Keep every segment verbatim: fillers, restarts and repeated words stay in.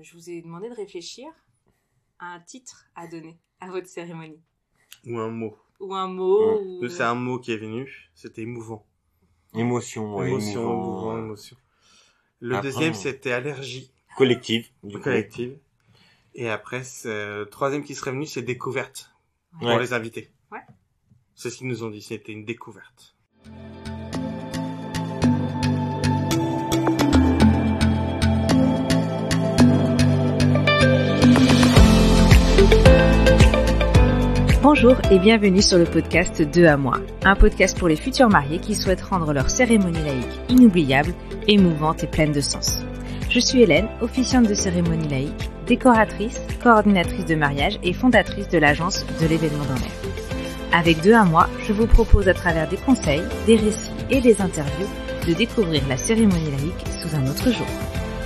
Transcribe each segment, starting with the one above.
je vous ai demandé de réfléchir à un titre à donner à votre cérémonie. Ou un mot. Ou un mot. Mmh. Ou... C'est un mot qui est venu, c'était émouvant. Émotion, ouais, émotion, émouvant. émouvant, émotion. Le Après, deuxième, on... c'était allergie. Collective. Du collective. Et après, c'est... le troisième qui serait venu, c'est découverte. Ouais. Pour les invités. Ouais. C'est ce qu'ils nous ont dit, c'était une découverte. Bonjour et bienvenue sur le podcast Deux à moi, un podcast pour les futurs mariés qui souhaitent rendre leur cérémonie laïque inoubliable, émouvante et pleine de sens. Je suis Hélène, officiante de cérémonie laïque, décoratrice, coordinatrice de mariage et fondatrice de l'agence de l'événement dans l'air. Avec Deux à moi, je vous propose à travers des conseils, des récits et des interviews de découvrir la cérémonie laïque sous un autre jour.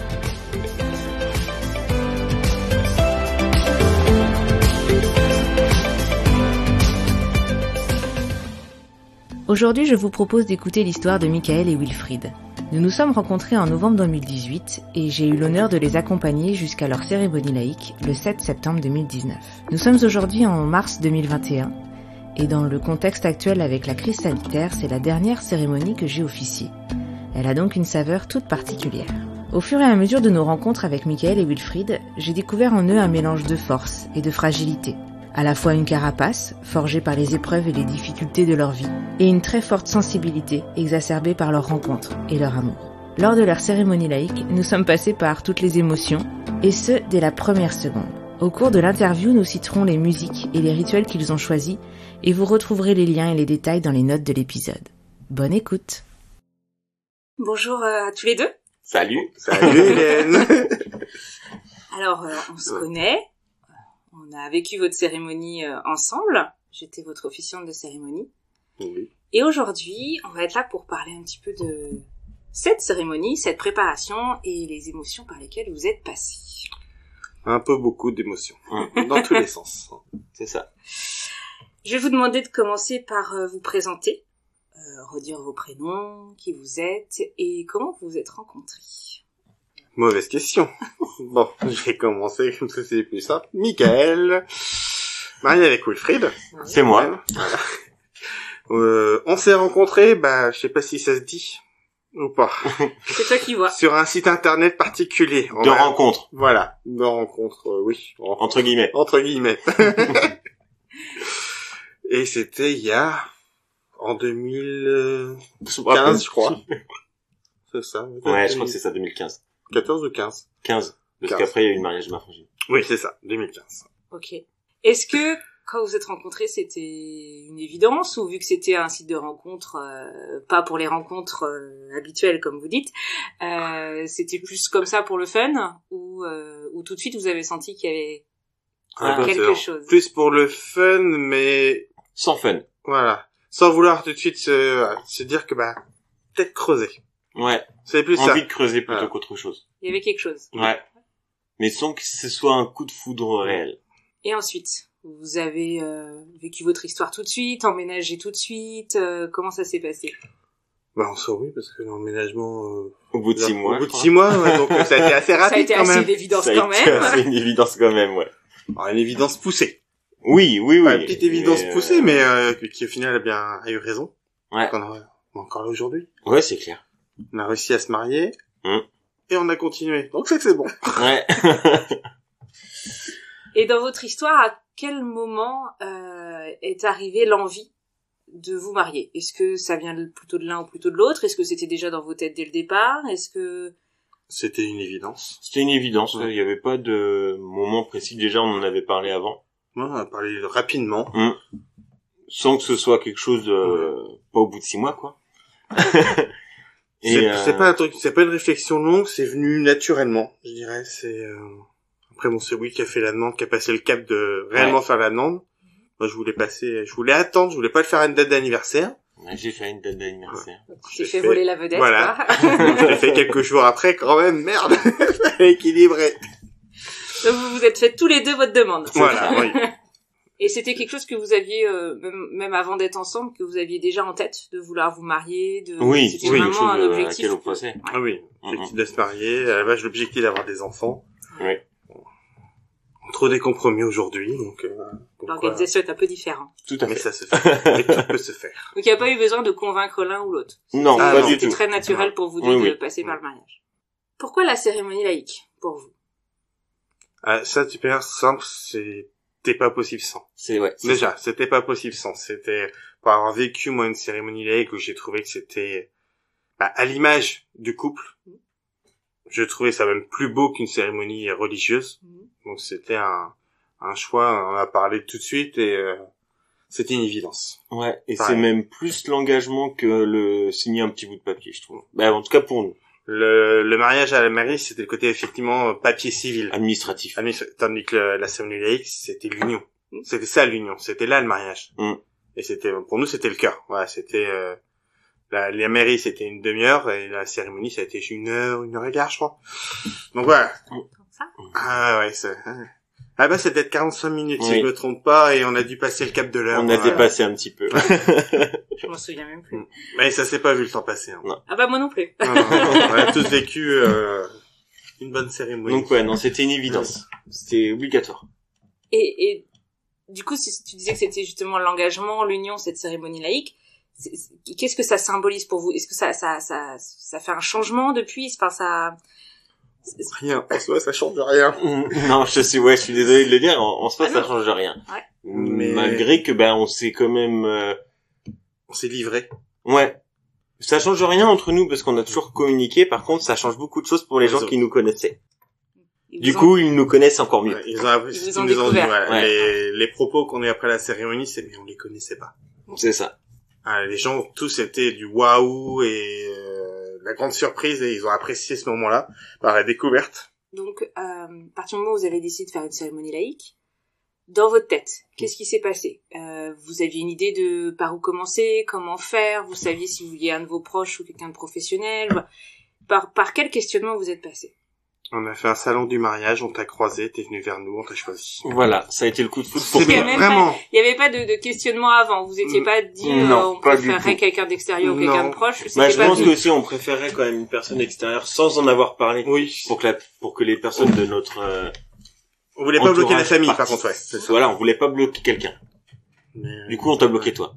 Aujourd'hui, je vous propose d'écouter l'histoire de Michael et Wilfried. Nous nous sommes rencontrés en novembre deux mille dix-huit et j'ai eu l'honneur de les accompagner jusqu'à leur cérémonie laïque le sept septembre deux mille dix-neuf. Nous sommes aujourd'hui en mars deux mille vingt et un et dans le contexte actuel avec la crise sanitaire, c'est la dernière cérémonie que j'ai officiée. Elle a donc une saveur toute particulière. Au fur et à mesure de nos rencontres avec Michael et Wilfried, j'ai découvert en eux un mélange de force et de fragilité. À la fois une carapace, forgée par les épreuves et les difficultés de leur vie, et une très forte sensibilité, exacerbée par leur rencontre et leur amour. Lors de leur cérémonie laïque, nous sommes passés par toutes les émotions, et ce, dès la première seconde. Au cours de l'interview, nous citerons les musiques et les rituels qu'ils ont choisis, et vous retrouverez les liens et les détails dans les notes de l'épisode. Bonne écoute. Bonjour à tous les deux. Salut. Salut Hélène. Alors, euh, on se connaît. On a vécu votre cérémonie euh, ensemble. J'étais votre officiante de cérémonie. Oui. Et aujourd'hui, on va être là pour parler un petit peu de cette cérémonie, cette préparation et les émotions par lesquelles vous êtes passés. Un peu beaucoup d'émotions. Dans tous les sens. C'est ça. Je vais vous demander de commencer par euh, vous présenter, euh, redire vos prénoms, qui vous êtes et comment vous vous êtes rencontrés. Mauvaise question. Bon, je vais commencer comme ça c'est plus simple. Michael, marié avec Wilfried. C'est moi. Voilà. Euh, on s'est rencontrés, bah, je sais pas si ça se dit ou pas. C'est toi qui vois. Sur un site internet particulier. De va... rencontre. Voilà, de rencontre, euh, oui. Entre guillemets. Entre guillemets. Et c'était il y a en deux mille quinze, je crois. C'est ça. Ouais, je crois que c'est ça, deux mille quinze. quatorze ou quinze? quinze. Parce quinze. qu'après, il y a eu le mariage de ma frangine. Oui, c'est ça, deux mille quinze. Ok. Est-ce que, quand vous êtes rencontrés, c'était une évidence, ou vu que c'était un site de rencontre, euh, pas pour les rencontres euh, habituelles, comme vous dites, euh, c'était plus comme ça pour le fun, ou, euh, ou tout de suite vous avez senti qu'il y avait Ah, quelque chose? Plus pour le fun, mais... Sans fun. Voilà. Sans vouloir tout de suite se, se dire que, bah, peut-être creuser. Ouais. C'est plus Envie ça. de creuser plutôt Voilà. qu'autre chose. Il y avait quelque chose. Ouais. Mais sans que ce soit un coup de foudre réel. Et ensuite, vous avez euh, vécu votre histoire tout de suite, emménagé tout de suite, euh, comment ça s'est passé? Bah, on sait oui, parce que l'emménagement... Euh, Au bout de six là, mois. Au bout de six mois, ouais, donc euh, ça a été assez Ça a rapide été quand assez même. une évidence Ça a quand été même. assez une évidence quand même, ouais. Alors, une évidence poussée. Oui, oui, oui. Ouais, une petite évidence mais, poussée, euh, mais euh, qui au final a bien a eu raison. Ouais. On, a, on est encore là aujourd'hui. Ouais, c'est clair. On a réussi à se marier. Mmh. Et on a continué. Donc c'est que c'est bon. Ouais. Et dans votre histoire, à quel moment euh, est arrivée l'envie de vous marier? Est-ce que ça vient plutôt de l'un ou plutôt de l'autre? Est-ce que c'était déjà dans vos têtes dès le départ? Est-ce que... C'était une évidence. C'était une évidence. Il Ouais. n'y avait pas de moment précis. Déjà, on en avait parlé avant. Ouais, on a parlé rapidement. Mmh. Sans que ce soit quelque chose de... Ouais. Pas au bout de six mois, quoi. Et C'est, euh... c'est pas un truc, c'est pas une réflexion longue, c'est venu naturellement, je dirais. C'est euh... après bon, c'est Will qui a fait la demande, qui a passé le cap de réellement ouais. faire la demande. Moi, je voulais passer, je voulais attendre, je voulais pas le faire à une date d'anniversaire. Ouais, j'ai fait une date d'anniversaire. Tu t'es J'ai fait, fait- voler la vedette, Voilà. quoi. Donc, je l'ai fait quelques jours après, quand même, merde, fallait équilibrer. Donc vous vous êtes fait tous les deux votre demande. Voilà, oui. Et c'était quelque chose que vous aviez, euh, même, même avant d'être ensemble, que vous aviez déjà en tête, de vouloir vous marier, de... Oui, c'était oui, vraiment quelque chose un à objectif. laquelle on pensait. Ah oui, l'objectif de se marier, à la base, l'objectif d'avoir des enfants. Oui. Trop des compromis aujourd'hui, donc... Euh, L'organisation est un peu différente. Tout à mais fait. ça se fait. Mais tout peut se faire. Donc il n'y a pas eu besoin de convaincre l'un ou l'autre. Non, Ah, pas non. du C'était tout. très naturel pour vous deux Oui, de oui. passer par le mariage. Pourquoi la cérémonie laïque, pour vous? Ah, ça, super simple, c'était pas possible sans. C'est ouais. c'est Déjà, c'était pas possible sans. C'était, pour avoir vécu, moi, une cérémonie laïque où j'ai trouvé que c'était, bah, à l'image du couple. Je trouvais ça même plus beau qu'une cérémonie religieuse. Mmh. Donc c'était un, un choix, on a parlé tout de suite et euh, c'était une évidence. Ouais, et Pareil. c'est même plus l'engagement que le signer un petit bout de papier, je trouve. Bah, en tout cas pour nous, Le, le mariage à la mairie, c'était le côté effectivement papier civil. administratif. Administra- Tandis que le- la cérémonie laïque, c'était l'union. Mm. C'était ça l'union, c'était là le mariage. Mm. Et c'était, pour nous, c'était le cœur. Voilà, c'était euh, la, la mairie, c'était une demi-heure et la cérémonie, ça a été une heure, une heure et quart, je crois. Donc voilà. Comme ça? Ah ouais, c'est... Ah bah c'est peut-être quarante-cinq minutes si Oui. je me trompe pas et on a dû passer le cap de l'heure. On a Voilà. dépassé un petit peu. Je m'en souviens même plus. Mais ça s'est pas vu le temps passer. Hein. Ah bah moi non plus. Non, non, non, on a tous vécu euh, une bonne cérémonie. Donc ouais, non, c'était une évidence. C'était obligatoire. Et, et du coup, si tu disais que c'était justement l'engagement, l'union, cette cérémonie laïque, c'est- c'est- qu'est-ce que ça symbolise pour vous? Est-ce que ça, ça, ça, ça fait un changement depuis? Enfin, ça. Rien, en soi ça change rien. Non, je sais, ouais, je suis désolé de le dire, en, en soi, Ah ça non. change rien. Ouais. Mais- Malgré que, ben, on s'est quand même, euh, On s'est livré. ouais. Ça change rien entre nous parce qu'on a toujours communiqué, par contre, ça change beaucoup de choses pour les gens qui nous connaissaient. Ils Du vous ont- coup, ils nous connaissent encore mieux. Ouais, ils ont appris, Ils vous ils ont nous ont dit, découvert. voilà, Ouais. les, les propos qu'on a eu après la cérémonie, c'est mais on les connaissait pas. C'est ça. Ah, les gens tous étaient du waouh et euh, la grande surprise et ils ont apprécié ce moment-là par la découverte. Donc, euh, à partir du moment où vous avez décidé de faire une cérémonie laïque, dans votre tête, qu'est-ce qui s'est passé? euh, Vous aviez une idée de par où commencer, comment faire? Vous saviez si vous vouliez un de vos proches ou quelqu'un de professionnel? Par, par quel questionnement vous êtes passé? On a fait un salon du mariage, on t'a croisé, t'es venu vers nous, on t'a choisi. Voilà, ça a été le coup de foudre pour C'est qu'il y a bien, même vraiment. Il n'y avait pas de, de questionnement avant. Vous étiez Mm. pas dit Non, euh, on pas du préférerait tout. quelqu'un d'extérieur ou quelqu'un Non. de proche. C'était Bah, je pas pense dit. que aussi on préférerait quand même une personne extérieure sans en avoir parlé. Oui. Pour que la, pour que les personnes de notre, euh, On voulait pas bloquer la entourage famille, par participent. contre, ouais. C'est ça. Voilà, on voulait pas bloquer quelqu'un. Mais, Du coup, on t'a bloqué toi.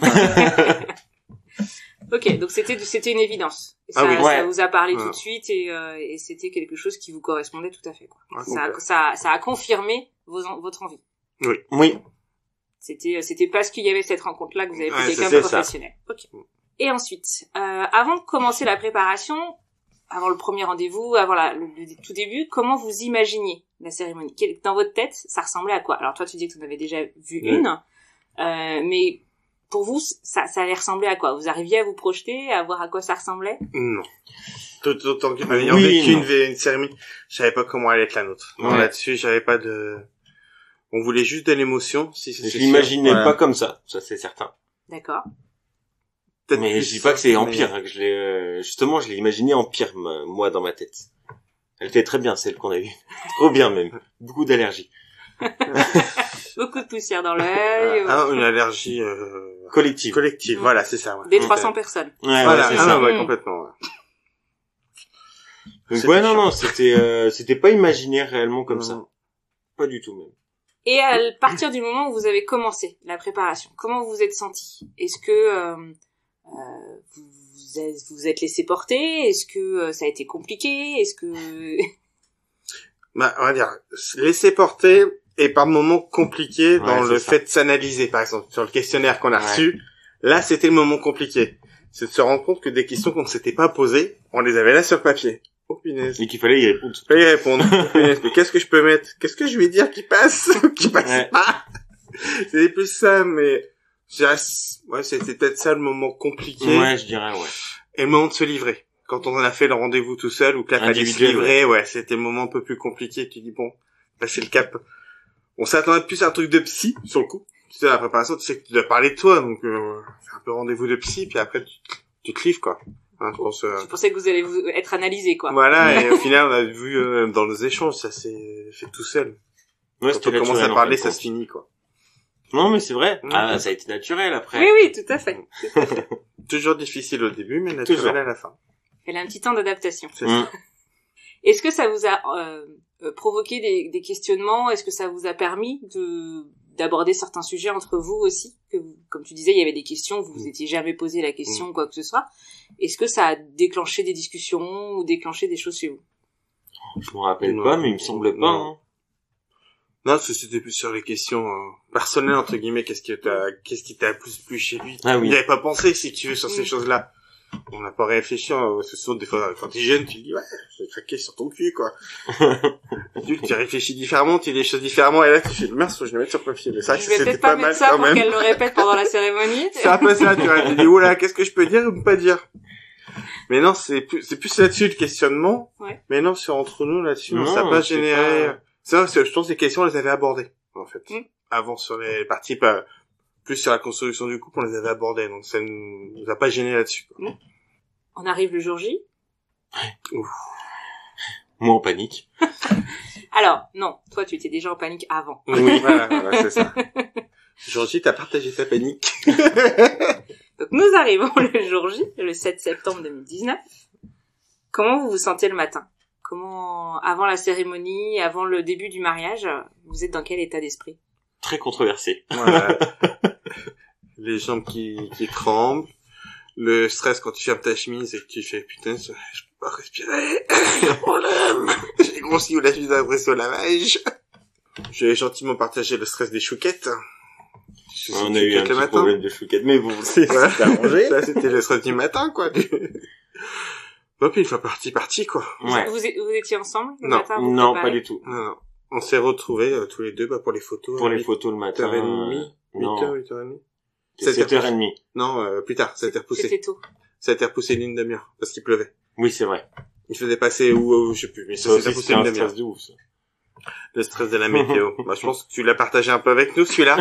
Ok, donc c'était c'était une évidence. Et Ah ça, oui, ça ouais. vous a parlé Ouais. tout de suite et, euh, et c'était quelque chose qui vous correspondait tout à fait. Quoi. Ouais, Ça, a, complet. ça, ça a confirmé vos, en- votre envie. Oui. C'était c'était parce qu'il y avait cette rencontre-là que vous avez pris Ouais, quelqu'un c'est de ça. professionnel. Ok. Et ensuite, euh, avant de commencer la préparation, avant le premier rendez-vous, avant la, le, le tout début, comment vous imaginiez la cérémonie? Quel- Dans votre tête, ça ressemblait à quoi? Alors toi, tu dis que tu en avais déjà vu Ouais. une, euh, mais pour vous, ça, ça allait ressembler à quoi? Vous arriviez à vous projeter, à voir à quoi ça ressemblait? Non. Tout autant que ayant Oui, vécu non. une, vé- une cérémonie, je savais pas comment allait être la nôtre. Non, Ouais. là-dessus, j'avais pas de... On voulait juste de l'émotion. Si, c'est Je sûr. l'imaginais Voilà. pas comme ça, ça c'est certain. D'accord. Peut-être Mais plus je dis pas que c'est ça, en mais- pire, hein, que je l'ai, euh, justement, je l'ai imaginé en pire, m- moi, dans ma tête. Elle était très bien, celle qu'on a eue. Trop bien, même. Beaucoup d'allergies. Beaucoup de poussière dans l'œil. Ah, ah, une allergie euh, Collective. collective. Mm. Voilà, c'est ça. Ouais. Des Donc, trois cents euh, personnes. Ouais, Voilà, ouais, c'est ah, ça. non, ouais, Mm. complètement. Ouais. Donc, C'était ouais, non, chiant. non, c'était, euh, c'était pas imaginé réellement comme Non. ça. Pas du tout, même. Et à partir du moment où vous avez commencé la préparation, comment vous vous êtes senti? Est-ce que euh, euh, vous vous êtes, vous êtes laissé porter? Est-ce que euh, ça a été compliqué? Est-ce que Bah, on va dire, laisser porter et par moments compliqué dans Ouais, le c'est ça. fait de s'analyser, par exemple, sur le questionnaire qu'on a Ouais. reçu. Là, c'était le moment compliqué. C'est de se rendre compte que des questions qu'on ne s'était pas posées, on les avait là sur le papier. Oh, punaise. Et qu'il fallait y répondre. Je peux y répondre. Oh, punaise. Mais qu'est-ce que je peux mettre? Qu'est-ce que je vais dire qui passe? Qui passe Ouais. pas? C'est plus ça, mais, je dirais, ouais, c'était peut-être ça le moment compliqué. Ouais, je dirais, ouais. Et le moment de se livrer. Quand on en a fait le rendez-vous tout seul, ou que là, fallait se Individuel, livrer, ouais, c'était le moment un peu plus compliqué. Tu dis, bon, passer le cap. On s'attendait plus à un truc de psy, sur le coup. Tu sais, la préparation, tu sais que tu dois parler de toi, donc, euh, c'est un peu rendez-vous de psy, puis après, tu, tu te livres, quoi. Hein, je pense, euh, je pensais que vous allez vous être analysé, quoi. voilà, et au final, on a vu, euh, dans nos échanges, ça s'est fait tout seul. Ouais, Quand c'était on commence naturel, à en parler, fin ça de se compte. finit, quoi. Non, mais c'est vrai. Ouais. Ah, ça a été naturel après. Oui, oui, tout à fait. Tout à fait. Toujours difficile au début, mais naturel Toujours. à la fin. Elle a un petit temps d'adaptation. C'est Mm. ça. Est-ce que ça vous a euh, euh, provoqué des, des questionnements? Est-ce que ça vous a permis de d'aborder certains sujets entre vous aussi? Que vous, comme tu disais, il y avait des questions, vous vous étiez jamais posé la question, quoi que ce soit. Est-ce que ça a déclenché des discussions ou déclenché des choses chez vous? Je me rappelle Non. pas, mais il me semblait pas. Non. Hein. Non, c'était plus sur les questions euh, personnelles, entre guillemets, qu'est-ce qui t'a, qu'est-ce qui t'a plus plu chez lui. Ah oui. Il n'y avait pas pensé, si tu veux, sur ces Mm. choses-là. On n'a pas réfléchi, euh, c'est sûr, des fois, quand t'es jeune, tu te dis, ouais, je vais craquer sur ton cul, quoi. tu, tu réfléchis différemment, tu dis des choses différemment, et là, tu fais, merde, faut que je le mette sur papier. Mais ça, Je vais c'était peut-être pas, pas mal, mettre ça quand pour même. qu'elle le répète pendant la cérémonie. C'est un peu ça, tu vois, tu dis, oula, qu'est-ce que je peux dire ou pas dire? Mais non, c'est plus, c'est plus là-dessus le questionnement. Ouais. Mais non, c'est entre nous là-dessus, Non, ça n'a pas c'est généré. pas- C'est vrai, je pense que les questions, on les avait abordées, en fait. Mm. Avant, sur les parties, pas, plus sur la construction du couple, on les avait abordées, donc ça nous, nous a pas gêné là-dessus, quoi. On arrive le jour J. Moi en panique. Alors, non, toi, tu étais déjà en panique avant. Oui, voilà, voilà, c'est ça. Georgie, t'as partagé ta panique. Donc, nous arrivons le jour J, le sept septembre deux mille dix-neuf. Comment vous vous sentez le matin? Comment, avant la cérémonie, avant le début du mariage, vous êtes dans quel état d'esprit? Très controversé. Voilà. Les jambes qui, qui tremblent. Le stress quand tu fermes ta chemise et que tu fais, putain, je je peux pas respirer. Il y a un problème. J'ai grossi ou la chemise après au lavage. J'ai gentiment partagé le stress des chouquettes. Je On suis a eu un chouquette petit le matin. problème de chouquette, mais bon, c'est Ouais. c'est arrangé. Ça, c'était le stress du matin, quoi. Bon, puis une fois parti, parti, quoi. Ouais. Vous, vous étiez ensemble le Non. matin pour Non, préparer pas du tout. Non, non. On s'est retrouvés euh, tous les deux bah, pour les photos. Pour à les huit photos le matin. heures trente, huit Non, heures, huit heures trente. sept heures trente. Non, euh, plus tard, ça a été repoussé. C'était tôt. Ça a été repoussé une demi-heure, parce qu'il pleuvait. Oui, c'est vrai. Il faisait passer où, où je sais plus, mais ça, Ça s'est aussi, repoussé c'était une un demi-heure. stress de ouf, ça. Le stress de la météo. Bah, je pense que tu l'as partagé un peu avec nous, celui-là.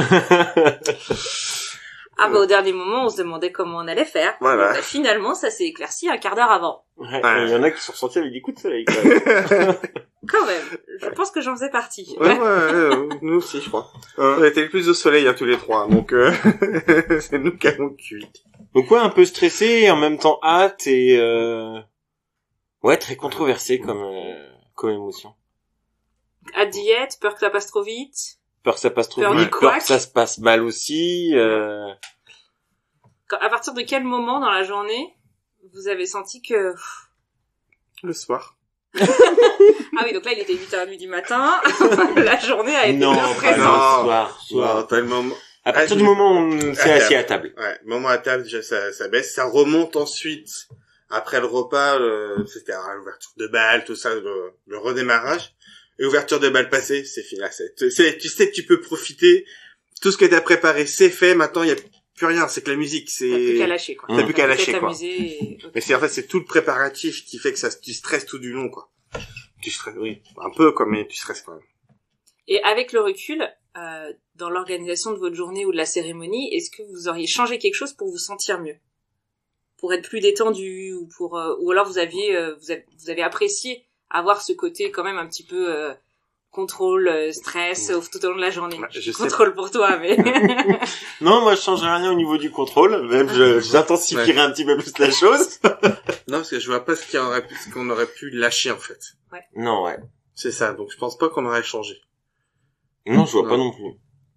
Ah bah au dernier moment, on se demandait comment on allait faire. Voilà. Et bah, finalement, ça s'est éclairci un quart d'heure avant. Ouais, Ouais. il y en a qui sont ressentis avec des coups de soleil, quand même. Quand même, je pense que j'en faisais partie. Ouais, ouais, ouais, nous aussi, je crois. Euh, on était le plus au soleil, hein, tous les trois, donc euh... c'est nous qui avons cuit. Donc ouais, un peu stressé et en même temps hâte et euh... ouais, très controversé comme euh, comme émotion. Hâte d'y être, peur que ça passe trop vite. Peur que ça passe trop Peur vite, du peur couac. que ça se passe mal aussi. Euh... Quand- à partir de quel moment dans la journée vous avez senti que... Le soir. Ah oui, donc là il était huit heures trente du matin, la journée a été Non, bien pas présente. non. soir, soir. Non, t'as le moment... À partir Ah, du je- moment où on s'est Ah, assis à table. Ouais, moment à table, déjà, ça, ça baisse. Ça remonte ensuite, après le repas, le... c'était l'ouverture de bal, tout ça, le, le redémarrage. Et ouverture de bal passée, c'est fini. Là, c'est, c'est, tu sais que tu peux profiter. Tout ce que t'as préparé, c'est fait. Maintenant, il y a plus rien. C'est que la musique, c'est... T'as plus qu'à lâcher, quoi. T'as plus qu'à lâcher, Peut-être quoi. amuser et- Mais c'est en fait c'est tout le préparatif qui fait que ça tu stresses tout du long quoi. Tu stresses oui, un peu quoi mais tu stresses quand même. Et avec le recul, euh, dans l'organisation de votre journée ou de la cérémonie, est-ce que vous auriez changé quelque chose pour vous sentir mieux? Pour être plus détendu ou pour euh, ou alors vous aviez euh, vous, avez, vous avez apprécié avoir ce côté quand même un petit peu euh, contrôle, euh, stress euh, tout au long de la journée. Ouais, je sais Contrôle pour toi, mais Non, moi je changerais rien au niveau du contrôle, même je, j'intensifierais un petit peu plus la chose. Non parce que je vois pas ce qu'il y aurait pu, ce qu'on aurait pu lâcher en fait. Non, ouais. C'est ça donc je pense pas qu'on aurait changé. Non, je vois Non. pas non plus.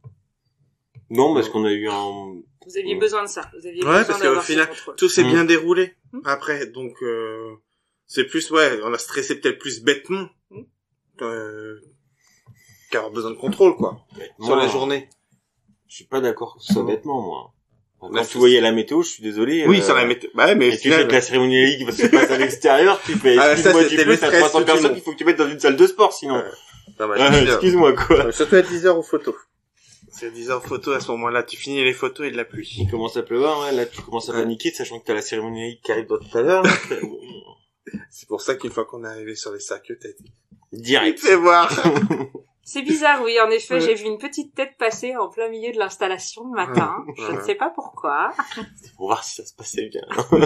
Non, parce qu'on a eu un... vous aviez Ouais. besoin de ça. Vous aviez Ouais, besoin parce qu'au d'avoir ce final, contrôle. Tout s'est Mm. bien déroulé Mm. après donc euh, c'est plus ouais, on a stressé peut-être plus bêtement. Mm. Euh, qu'avoir besoin de contrôle quoi sur Moi, la journée. Je suis pas d'accord que ce soit bêtement, moi. Quand Là, tu c'est- voyais la météo, je suis désolé. Oui, euh, ça la météo. Bah ouais, mais Et tu fais final, de la cérémonie laïque parce que tu passes à l'extérieur, tu fais, Ah, ça, excuse-moi du c'était plus, le t'as stress trois cents tout le personnes long. qu'il faut que tu mettes dans une salle de sport, sinon. Ouais. Non, bah, Ah, je veux dire, excuse-moi, quoi. euh, surtout à dix heures aux photos. C'est dix heures photos à ce moment-là, tu finis les photos et de la pluie. Il commence à pleuvoir, ouais, là, tu commences à Ouais. paniquer, sachant que t'as la cérémonie laïque qui arrive dans tout à l'heure. là. C'est pour ça qu'une fois qu'on est arrivé sur les cercueils, t'as été... Direct. Fais voir. C'est bizarre, oui, en effet, Ouais. j'ai vu une petite tête passer en plein milieu de l'installation le matin. Ouais. Je ne Ouais. sais pas pourquoi. C'est pour voir si ça se passait bien.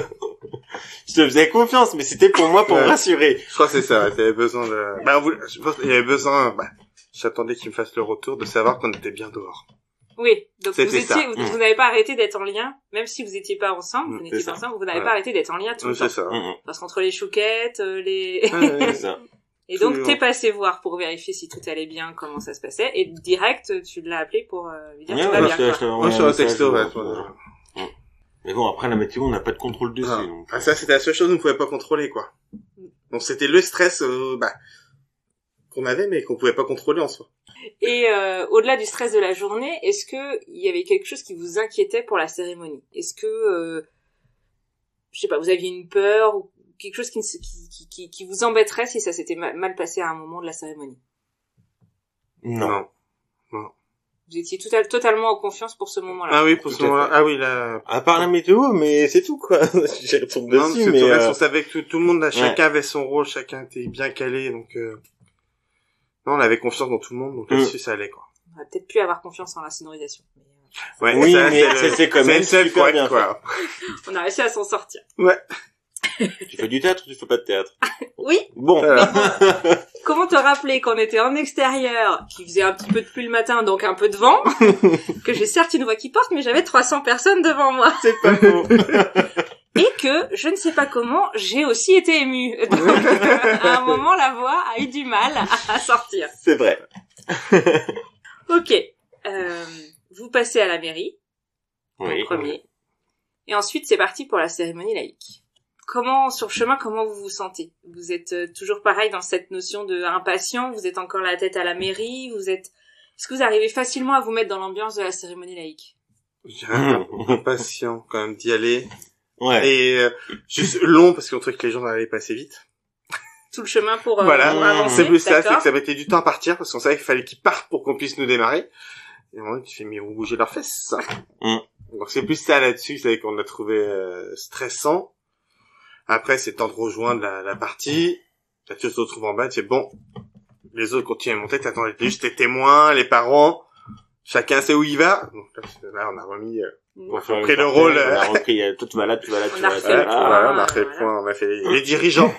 Je te faisais confiance, mais c'était pour moi, pour Ouais. me rassurer. Je crois que c'est ça, ouais, t'avais besoin de... Bah, on voulait- je pense qu'il y avait besoin... Bah, j'attendais qu'il me fasse le retour, de savoir qu'on était bien dehors. Oui, donc vous C'était étiez, ça. vous, Mm. vous n'avez pas arrêté d'être en lien, même si vous étiez pas ensemble, Mm, vous n'étiez c'est pas ça. ensemble, vous n'avez Ouais. pas arrêté d'être en lien tout Oui, le temps. c'est ça. Hum, hum. Parce qu'entre les chouquettes, euh, les... Ouais, ouais. C'est ça. Et Tout donc, le t'es long. passé voir pour vérifier si tout allait bien, comment ça se passait, et direct, tu l'as appelé pour euh, lui dire Ouais, tout ouais, va je bien, te- quoi. je te Moi, envoie sur un le texto, message, ouais. euh, toi, Mm. Mais bon, après, la météo, on n'a pas de contrôle dessus, Ah. donc. Ah, ça, c'était la seule chose qu'on ne pouvait pas contrôler, quoi. Donc, c'était le stress, euh, bah, qu'on avait, mais qu'on pouvait pas contrôler en soi. Et euh, au-delà du stress de la journée, est-ce que il y avait quelque chose qui vous inquiétait pour la cérémonie? Est-ce que, euh, je sais pas, vous aviez une peur ou quelque chose qui, ne se- qui, qui, qui, qui vous embêterait si ça s'était ma- mal passé à un moment de la cérémonie? Non. Vous étiez tout à- totalement en confiance pour ce moment-là. Ah oui, pour Tout ce à moment-là. fait. Ah oui, là. À part la météo, mais c'est tout, quoi. J'y retourne Non, parce dessus, que mais, tout le reste, euh, on savait que tout, tout le monde, là, chacun avait son rôle, chacun était bien calé, donc, euh... non, on avait confiance dans tout le monde, donc Mm. là-dessus, ça allait, quoi. On va peut-être plus avoir confiance en la sonorisation. Mais, euh, Ouais, Oui, ça, mais le- c'est- c'est quand c'est même le seul super couac, bien quoi. on a réussi à s'en sortir. Ouais. tu fais du théâtre ou tu fais pas de théâtre? Oui. Bon. Voilà. Comment te rappeler qu'on était en extérieur, qu'il faisait un petit peu de pluie le matin, donc un peu de vent, que j'ai certes une voix qui porte, mais j'avais trois cents personnes devant moi. C'est pas faux. Et que, je ne sais pas comment, j'ai aussi été émue. Donc, euh, à un moment, la voix a eu du mal à sortir. C'est vrai. Ok. Euh, vous passez à la mairie, Oui. en premier. Et ensuite, c'est parti pour la cérémonie laïque. Comment, sur le chemin, comment vous vous sentez? Vous êtes euh, toujours pareil dans cette notion de impatient? Vous êtes encore la tête à la mairie? Vous êtes, est-ce que vous arrivez facilement à vous mettre dans l'ambiance de la cérémonie laïque? J'ai un peu impatient, quand même, d'y aller. Ouais. Et, euh, juste long, parce qu'on trouvait que les gens allaient passer vite. Tout le chemin pour, euh, Voilà. pour avancer, C'est plus ça, c'est d'accord. que ça mettait du temps à partir, parce qu'on savait qu'il fallait qu'ils partent pour qu'on puisse nous démarrer. Et à un moment, tu fais, mais ils vont bouger leurs fesses. Mm. Donc c'est plus ça là-dessus, c'est qu'on a trouvé euh, stressant. Après, c'est le temps de rejoindre la, la partie. Là, tu te retrouves en bas, tu fais, bon, les autres continuent à monter, t'attends juste les témoins, les parents, chacun sait où il va. Donc là, là on a remis... Euh, On a fait pris une le partie, rôle, On a euh, repris, euh, toi tu vas là, tu vas là, tu On vas a là. refait tu vas le là. point. voilà, on a fait le voilà. point, on a fait les, les dirigeants.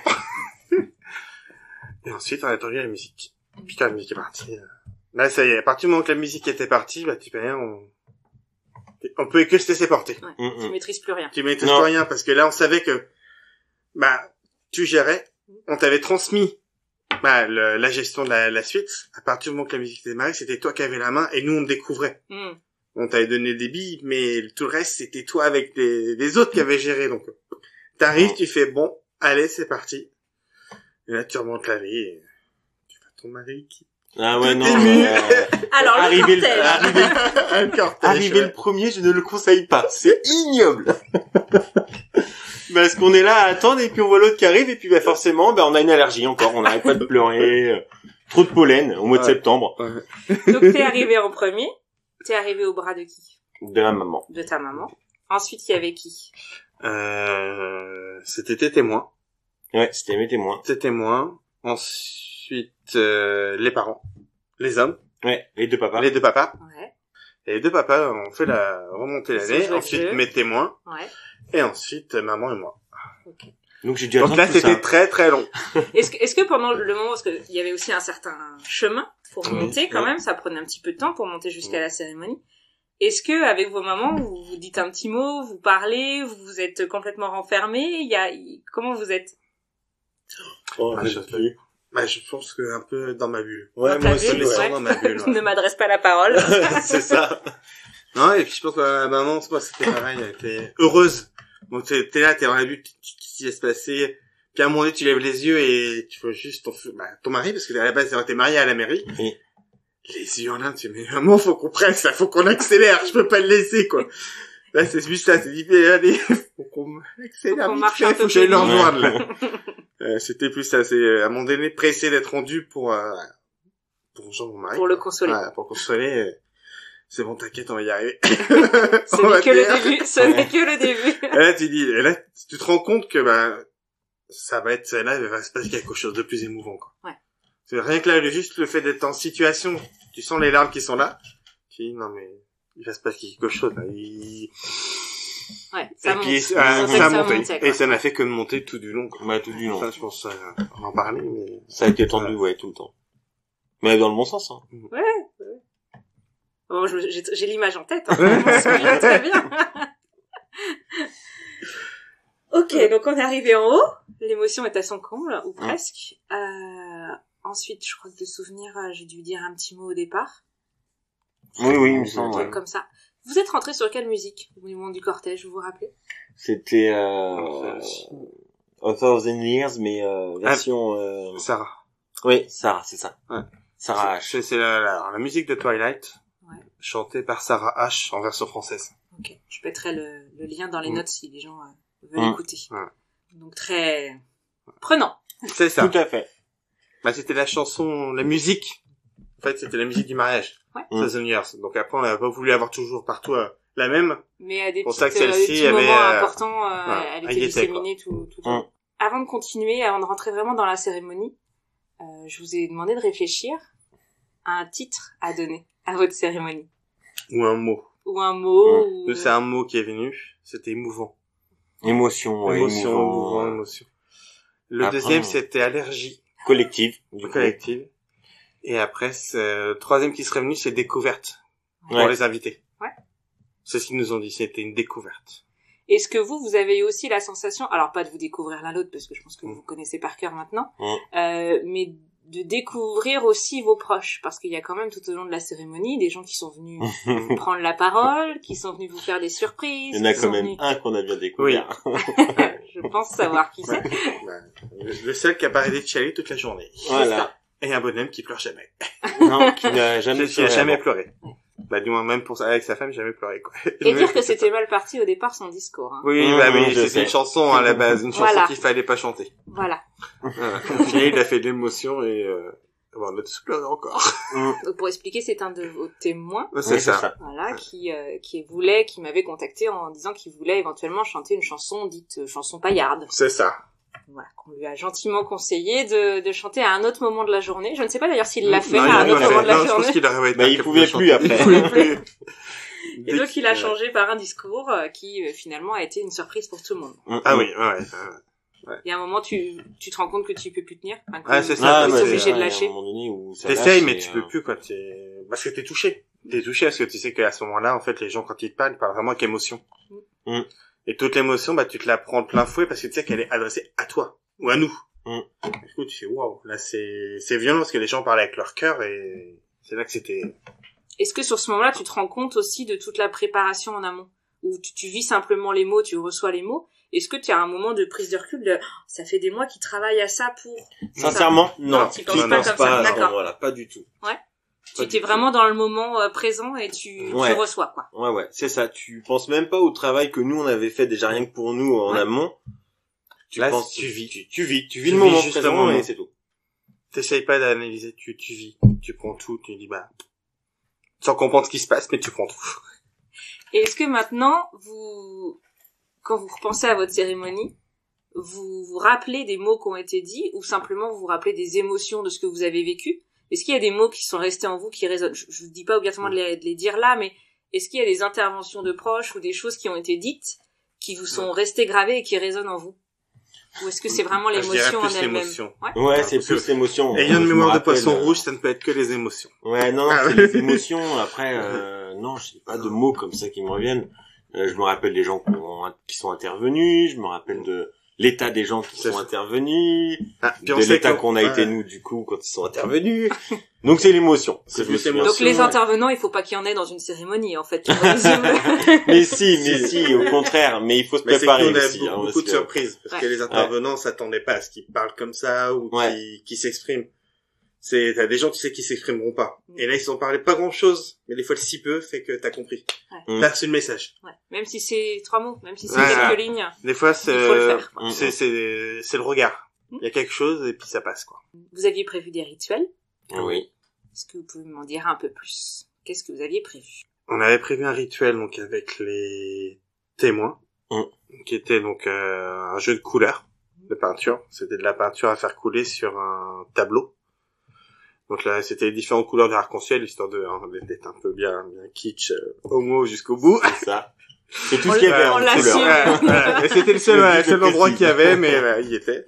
Et ensuite, on a attendu la musique. Puis quand la musique est partie, euh, là, ça y est, à partir du moment que la musique était partie, bah, tu peux rien, on, on pouvait que se laisser porter. Mm, Tu mm. maîtrises plus rien. Tu maîtrises Non. pas rien, parce que là, on savait que, bah, tu gérais, on t'avait transmis, bah, le- la gestion de la, la suite. À partir du moment que la musique était démarrée, c'était toi qui avais la main, et nous, on découvrait. Hmm. On t'avait donné des billes, mais tout le reste, c'était toi avec les, les autres qui avaient géré, donc, t'arrives, tu fais, bon, allez, c'est parti. Et là, tu remontes la vie, et tu vois ton mari qui... Ah ouais, non. Ému. euh, Alors, le arriver le, cortège. arriver, le- Un cortège, arriver ouais. le premier, je ne le conseille pas. C'est ignoble. Parce qu'on est là à attendre et puis on voit l'autre qui arrive et puis bah forcément, bah on a une allergie encore. On n'arrête pas de pleurer. euh, Trop de pollen au mois de Ouais. septembre. Donc, t'es arrivé en premier. T'es arrivé au bras de qui? De la maman. De ta maman. Ensuite, il y avait qui? Euh, c'était tes témoins. Ouais, c'était mes témoins. Tes témoins. Ensuite, euh, les parents. Les hommes. Ouais, les deux papas. Les deux papas. Ouais. Et les deux papas ont fait la remontée Ils ont l'année. joué le Ensuite, jeu. mes témoins. Ouais. Et ensuite, maman et moi. Donc j'ai dû Donc attendre là, tout c'était ça. très très long. Est-ce que, est-ce que pendant le moment, parce qu'il y avait aussi un certain chemin pour Oui, monter quand oui. même, ça prenait un petit peu de temps pour monter jusqu'à Oui. la cérémonie. Est-ce que, avec vos mamans, vous, vous dites un petit mot, vous parlez, vous vous êtes complètement renfermés? Il y a, il- comment vous êtes? Oh, Ah, je je sais plus. Bah, je pense que un peu dans ma bulle. Ouais, Dans ta moi aussi, bulle, Je me ouais. sens dans ma bulle. Ne ouais. m'adresse pas la parole. C'est ça. Non, et puis je pense que la maman, moi, c'était pareil, elle était heureuse. Donc t'es t'es là, t'es dans la bulle, tu- tu- qu'est-ce qui va se passer? Puis à un moment donné, tu lèves les yeux et tu vois juste ton, f- bah, ton mari, parce que à la base, t'es marié à la mairie. Oui. Les yeux en l'air, tu dis, mais maman, faut qu'on presse, là, faut qu'on accélère, je peux pas le laisser, quoi. Là, c'est juste ça, c'est dit, mais allez, faut qu'on accélère Faut qu'on vite marche fait, un faut peu que j'aille plus le vite. rejoindre, là. Euh, c'était plus ça, c'est euh, à un moment donné, pressé d'être rendu pour, euh, pour rejoindre mon mari. Pour le quoi. consoler. Ouais, pour consoler, euh, c'est bon, t'inquiète, on va y arriver. Ce On va n'est que le tenir. début, ce n'est que le début. Et là, tu dis, et là, tu te rends compte que, bah, ça va être, là, il va se passer quelque chose de plus émouvant, quoi. Ouais. C'est rien que là, le- juste le fait d'être en situation, tu sens les larmes qui sont là, tu dis, non, mais, il va se passer quelque chose, là. Il... Ouais, ça et monte. puis, Tu ça, sentais ça a que ça monté. montait, quoi. Et ça n'a fait que de monter tout du long, quoi. Ouais, tout du long. Ça, je pense, euh, on va en parler, mais... Ça a été tendu, ouais, tout le temps. Mais dans le bon sens, hein. Bon, je- j'ai j'ai l'image en tête, hein. Je m'en souviens très bien. Ok, donc on est arrivé en haut. L'émotion est à son comble, ou presque. Euh, ensuite, je crois que de souvenir, euh, j'ai dû dire un petit mot au départ. Oui, oui, il me Un semble. truc Ouais. comme ça. Vous êtes rentré sur quelle musique au moment du cortège, vous vous rappelez? C'était euh, A Thousand Years, mais euh, version... Euh... Sarah. Oui, Sarah, c'est ça. Ouais. Sarah H. C'est, c'est la, la, la musique de Twilight, Ouais. chantée par Sarah H en version française. Ok. Je mettrai le, le lien dans les Mm. notes si les gens euh, veulent Mm. écouter. Ouais. Donc très prenant. C'est ça. Tout à fait. Bah, c'était la chanson, la musique. En fait, c'était la musique du mariage. Ouais. Thousand Years. Donc après, on n'a pas voulu avoir toujours partout euh, la même. Mais à des Pour petites, ça que euh, des celle-ci petits avait, moments euh, importants, euh, ouais, elle elle était y était, disséminée tout, tout le temps. Mm. Avant de continuer, avant de rentrer vraiment dans la cérémonie, euh, je vous ai demandé de réfléchir à un titre à donner à votre cérémonie. Ou un mot. Ou un mot, Mm. ou... Nous, c'est un mot qui est venu. C'était émouvant. Émotion, ouais, émotion, émouvant. émouvant, émotion. Le Après, deuxième, on- c'était allergie Collective, du coup. collective. Et après, c'est, le troisième qui serait venu, c'est découverte. Pour Ouais. les invités. Ouais. C'est ce qu'ils nous ont dit, c'était une découverte. Est-ce que vous, vous avez eu aussi la sensation, alors pas de vous découvrir l'un l'autre, parce que je pense que vous vous connaissez par cœur maintenant, Mm. euh, mais de découvrir aussi vos proches, parce qu'il y a quand même tout au long de la cérémonie des gens qui sont venus prendre la parole, qui sont venus vous faire des surprises. Il y en a qui quand sont même venus- un qu'on a bien découvert. Je pense savoir qui c'est. Bah, le le seul qui a pas arrêté de chialer toute la journée. Voilà. Et un bonhomme qui pleure jamais. Non, qui n'a jamais Qui a pleuré jamais avant. pleuré. Bah, du moins, même pour ça, avec sa femme, jamais pleuré, quoi. Et dire que c'était mal parti au départ son discours. Hein. Oui, Mmh, bah mmh, oui, je c'était sais. une chanson à la base, une chanson Voilà. qu'il fallait pas chanter. Voilà. Voilà. Au final, il a fait de l'émotion et euh, bon, on a tous pleuré encore. Donc, pour expliquer, c'est un de vos témoins, Ouais, Oui, c'est ça. voilà, qui euh, qui voulait, qui m'avait contacté en disant qu'il voulait éventuellement chanter une chanson dite euh, chanson paillarde. C'est ça. Voilà, qu'on lui a gentiment conseillé de, de chanter à un autre moment de la journée. Je ne sais pas d'ailleurs s'il l'a fait Non, à il un aurait autre fait- moment de la non, je pense journée. qu'il aurait été Bah, il incapable pouvait de plus chanter. après. Il pouvait plus. Et donc il a Ouais. changé par un discours euh, qui euh, finalement a été une surprise pour tout le monde. Ah oui, ouais, ouais. Il y a un moment, tu, tu te rends compte que tu peux plus tenir. Enfin, que Ouais, c'est ça, Ah, tu ouais, es ouais, obligé ouais, de il y a lâcher. un moment donné où ça T'essayes, lâche mais et, tu euh, peux plus, quoi. T'es... Parce que t'es touché. T'es touché parce que tu sais qu'à ce moment-là, en fait, les gens, quand ils te parlent, ils parlent vraiment avec émotion. Mm. Et toute l'émotion, bah, tu te la prends de plein fouet parce que tu sais qu'elle est adressée à toi. Ou à nous. Mm. Du coup, tu fais, waouh, là, c'est, c'est violent parce que les gens parlent avec leur cœur et c'est là que c'était... Est-ce que sur ce moment-là, tu te rends compte aussi de toute la préparation en amont? Où tu, tu vis simplement les mots, tu reçois les mots. Est-ce que tu as un moment de prise de recul de, oh, ça fait des mois qu'ils travaillent à ça pour... Sincèrement, non. Non, tu Tu penses penses pas pas, comme ça, à ce d'accord. moment-là, pas du tout. Tu étais vraiment dans le moment euh, présent et tu, Ouais. tu reçois, quoi. Ouais, ouais, c'est ça. Tu penses même pas au travail que nous on avait fait déjà rien que pour nous en Ouais. amont. Tu Là, penses, tu vis. tu, tu vis, tu vis Tu le vis moment juste le présent moment. et c'est tout. T'essayes pas d'analyser, tu, tu vis. Tu prends tout, tu dis, bah... Sans comprendre ce qui se passe, mais tu prends tout. Et est-ce que maintenant, vous, quand vous repensez à votre cérémonie, vous vous rappelez des mots qui ont été dits ou simplement vous vous rappelez des émotions de ce que vous avez vécu? Est-ce qu'il y a des mots qui sont restés en vous qui résonnent? Je, je vous dis pas obligatoirement de les, de les dire là, mais est-ce qu'il y a des interventions de proches ou des choses qui ont été dites qui vous sont restées gravées et qui résonnent en vous? Ou est-ce que c'est vraiment Ah, je dirais l'émotion en plus elle-même? l'émotion. Ouais. Ouais, Ah, c'est parce que- plus l'émotion. Ayant une Je me mémoire de rappelle, poisson euh, rouge, ça ne peut être que les émotions. Ouais, non, non, Ah, c'est ouais. les émotions. Après, euh, non, j'ai pas de mots comme ça qui me reviennent. Euh, je me rappelle des gens qui, ont, qui sont intervenus. Je me rappelle de l'état des gens qui C'est sont ça. intervenus. Ah, puis on De sait l'état que- qu'on a ouais. été nous, du coup, quand ils sont intervenus. Donc c'est l'émotion. C'est Je me plus souviens. Donc les ouais. intervenants, il faut pas qu'il y en ait dans une cérémonie, en fait. Tu résumes. Mais si, mais si, au contraire. Mais il faut se Mais c'est préparer qu'on a aussi. beaucoup, hein, beaucoup parce de que- surprises. Parce Ouais. que les intervenants s'attendaient pas à ce qu'ils parlent comme ça ou Ouais. qu'ils, qu'ils s'expriment. C'est, t'as des gens, tu sais, qui s'exprimeront pas. Et là, ils ont parlé pas grand chose, mais des fois, le si peu fait que t'as compris. Ouais. Mm. T'as reçu le message. Ouais. Même si c'est trois mots, même si c'est Ouais. quelques lignes. Des fois, c'est, Il faut le faire, quoi. c'est, c'est, c'est le regard. Mm. Il y a quelque chose et puis ça passe, quoi. Vous aviez prévu des rituels. Oui. Est-ce que vous pouvez m'en dire un peu plus? Qu'est-ce que vous aviez prévu? On avait prévu un rituel, donc, avec les témoins. Mm. Qui était, donc, euh, un jeu de couleurs, de peinture. C'était de la peinture à faire couler sur un tableau. Donc là, c'était les différentes couleurs de l'arc-en-ciel, histoire de, hein, d'être un peu bien, bien kitsch, euh, homo jusqu'au bout. C'est ça. C'est tout On ce qu'il y avait on en l'assume. couleur. Ouais, ouais. Et c'était le seul, Le ouais, le but seul le endroit précis. qu'il y avait, mais euh, il y était.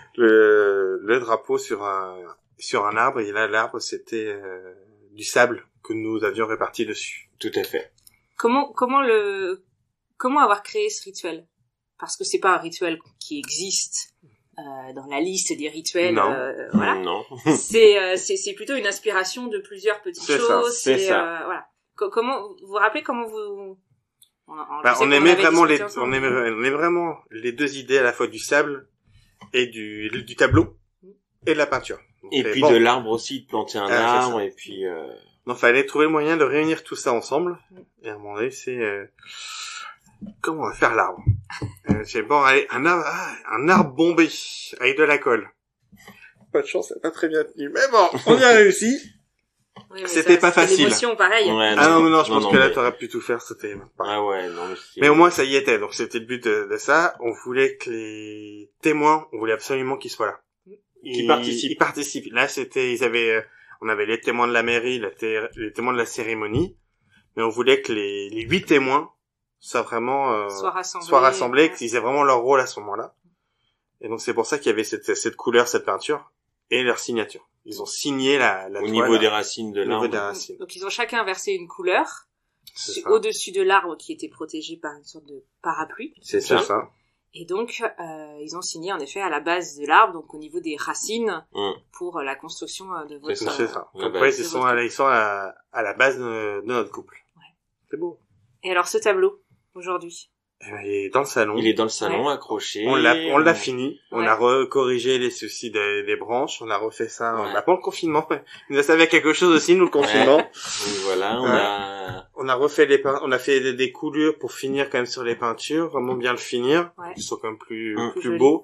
Le, le drapeau sur un, sur un arbre, et là, l'arbre, c'était euh, du sable que nous avions réparti dessus. Tout à fait. Comment, comment le, comment avoir créé ce rituel? Parce que c'est pas un rituel qui existe euh, dans la liste des rituels. Non. Euh, voilà. Non. c'est, euh, c'est c'est plutôt une inspiration de plusieurs petites C'est ça, choses. c'est ça. Euh, voilà. Co- comment vous vous rappelez comment vous on, on, Bah, je sais on qu'on aimait avait vraiment les, discuté ensemble. on aimait, on aimait vraiment les deux idées à la fois du sable et du, du tableau et de la peinture. Donc, Et c'est puis bon. de l'arbre aussi, de planter un Ah, c'est arbre, ça. et puis... Euh... Donc, fallait trouver le moyen de réunir tout ça ensemble. Et à un moment donné, c'est, euh, comment on va faire l'arbre? euh, c'est bon, allez, un arbre, ah, un arbre bombé avec de la colle. Pas de chance, ça n'a pas très bien tenu. Mais bon, on y a réussi. Oui, mais C'était ça, pas c'était facile. l'émotion, pareil. Ouais, Ah non, mais non, je non, pense non, que là, mais- t'aurais pu tout faire, c'était pareil. Ah ouais, non, mais c'est... Mais au moins, ça y était. Donc, c'était le but de, de ça. On voulait que les témoins, on voulait absolument qu'ils soient là. Qui Ils- participent. Ils participent. Là, c'était, ils avaient, euh, on avait les témoins de la mairie, la té- les témoins de la cérémonie. Mais on voulait que les, les huit témoins soient vraiment, euh, Soit rassemblés. soient rassemblés, qu'ils aient vraiment leur rôle à ce moment-là. Et donc, c'est pour ça qu'il y avait cette, cette couleur, cette peinture et leur signature. Ils ont signé la, la Au toile, niveau des là, racines de au niveau l'arbre. des racines. Donc ils ont chacun versé une couleur C'est sur- ça. au-dessus de l'arbre qui était protégé par une sorte de parapluie. C'est C'est ça. ça. Et donc euh, ils ont signé en effet à la base de l'arbre, donc au niveau des racines, Mm. pour euh, la construction euh, de votre. C'est ça. C'est ça. Ouais, Donc, bah, ouais, c'est ils sont votre- à la, ils sont à la, à la base de, de notre couple. Ouais. C'est beau. Et alors ce tableau aujourd'hui. Eh ben, il est dans le salon. Il est dans le salon, accroché. On l'a, on l'a fini. On Ouais. a recorrigé les soucis des, des branches. On a refait ça. Ouais. On a pas le confinement. Il nous a servi à quelque chose aussi, nous, le confinement. Donc voilà, on Ouais. a... On a refait les peint, on a fait des, des coulures pour finir quand même sur les peintures. Vraiment bien le finir. Ouais. Qu'ils soient quand même plus, Mmh. plus Plus beaux.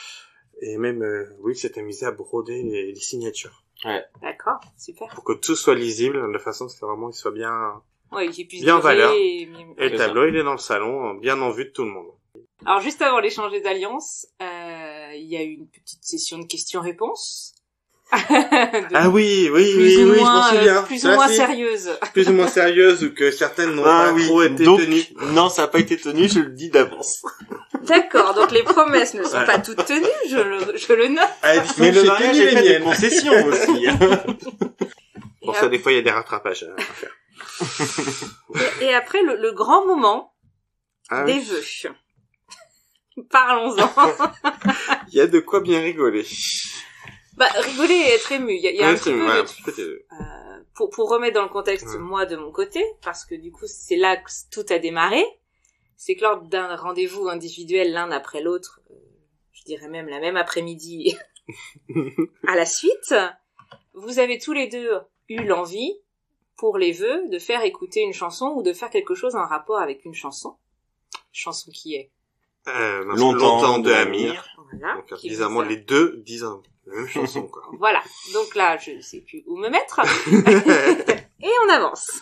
Et même, euh, oui, s'est amusé à broder les, les signatures. D'accord, super. Pour que tout soit lisible, de façon à ce que vraiment il soit bien, Ouais, qu'il puisse Bien en durer valeur. et- et C'est le ça. tableau, il est dans le salon, bien en vue de tout le monde. Alors juste avant l'échange des alliances, euh, il y a eu une petite session de questions-réponses. De- Ah oui, oui, plus oui, ou oui, moins, je m'en souviens. euh, plus ou Ça, moins c'est sérieuse. plus ou moins sérieuse ou que certaines n'ont Ah pas oui, trop été donc, tenues. non, ça n'a pas été tenu, je le dis d'avance. D'accord, donc les promesses ne sont Ouais. pas toutes tenues, je le, je le note. À la Mais différence, le j'ai mariage tenu a les fait des miennes. concessions aussi. Bon, Et ça, des fois, il y a des rattrapages à faire. Et, et après, le, le grand moment Ah des oui. vœux. Parlons-en. Il y a de quoi bien rigoler. Bah, rigoler et être ému. Il y a, il y a Ouais, un petit c'est- peu ouais, de... un petit peu de- euh, pour, pour remettre dans le contexte, Ouais. moi, de mon côté, parce que du coup, c'est là que tout a démarré, c'est que lors d'un rendez-vous individuel l'un après l'autre, euh, je dirais même la même après-midi, à la suite, vous avez tous les deux eu l'envie, pour les vœux, de faire écouter une chanson ou de faire quelque chose en rapport avec une chanson. Chanson qui est... Euh, mince, Longtemps, longtemps de de Amir. Amir. Voilà. Donc, qui bizarrement, vous a- les deux disent la même chanson, quoi. Voilà. Donc là, je ne sais plus où me mettre. Et on avance.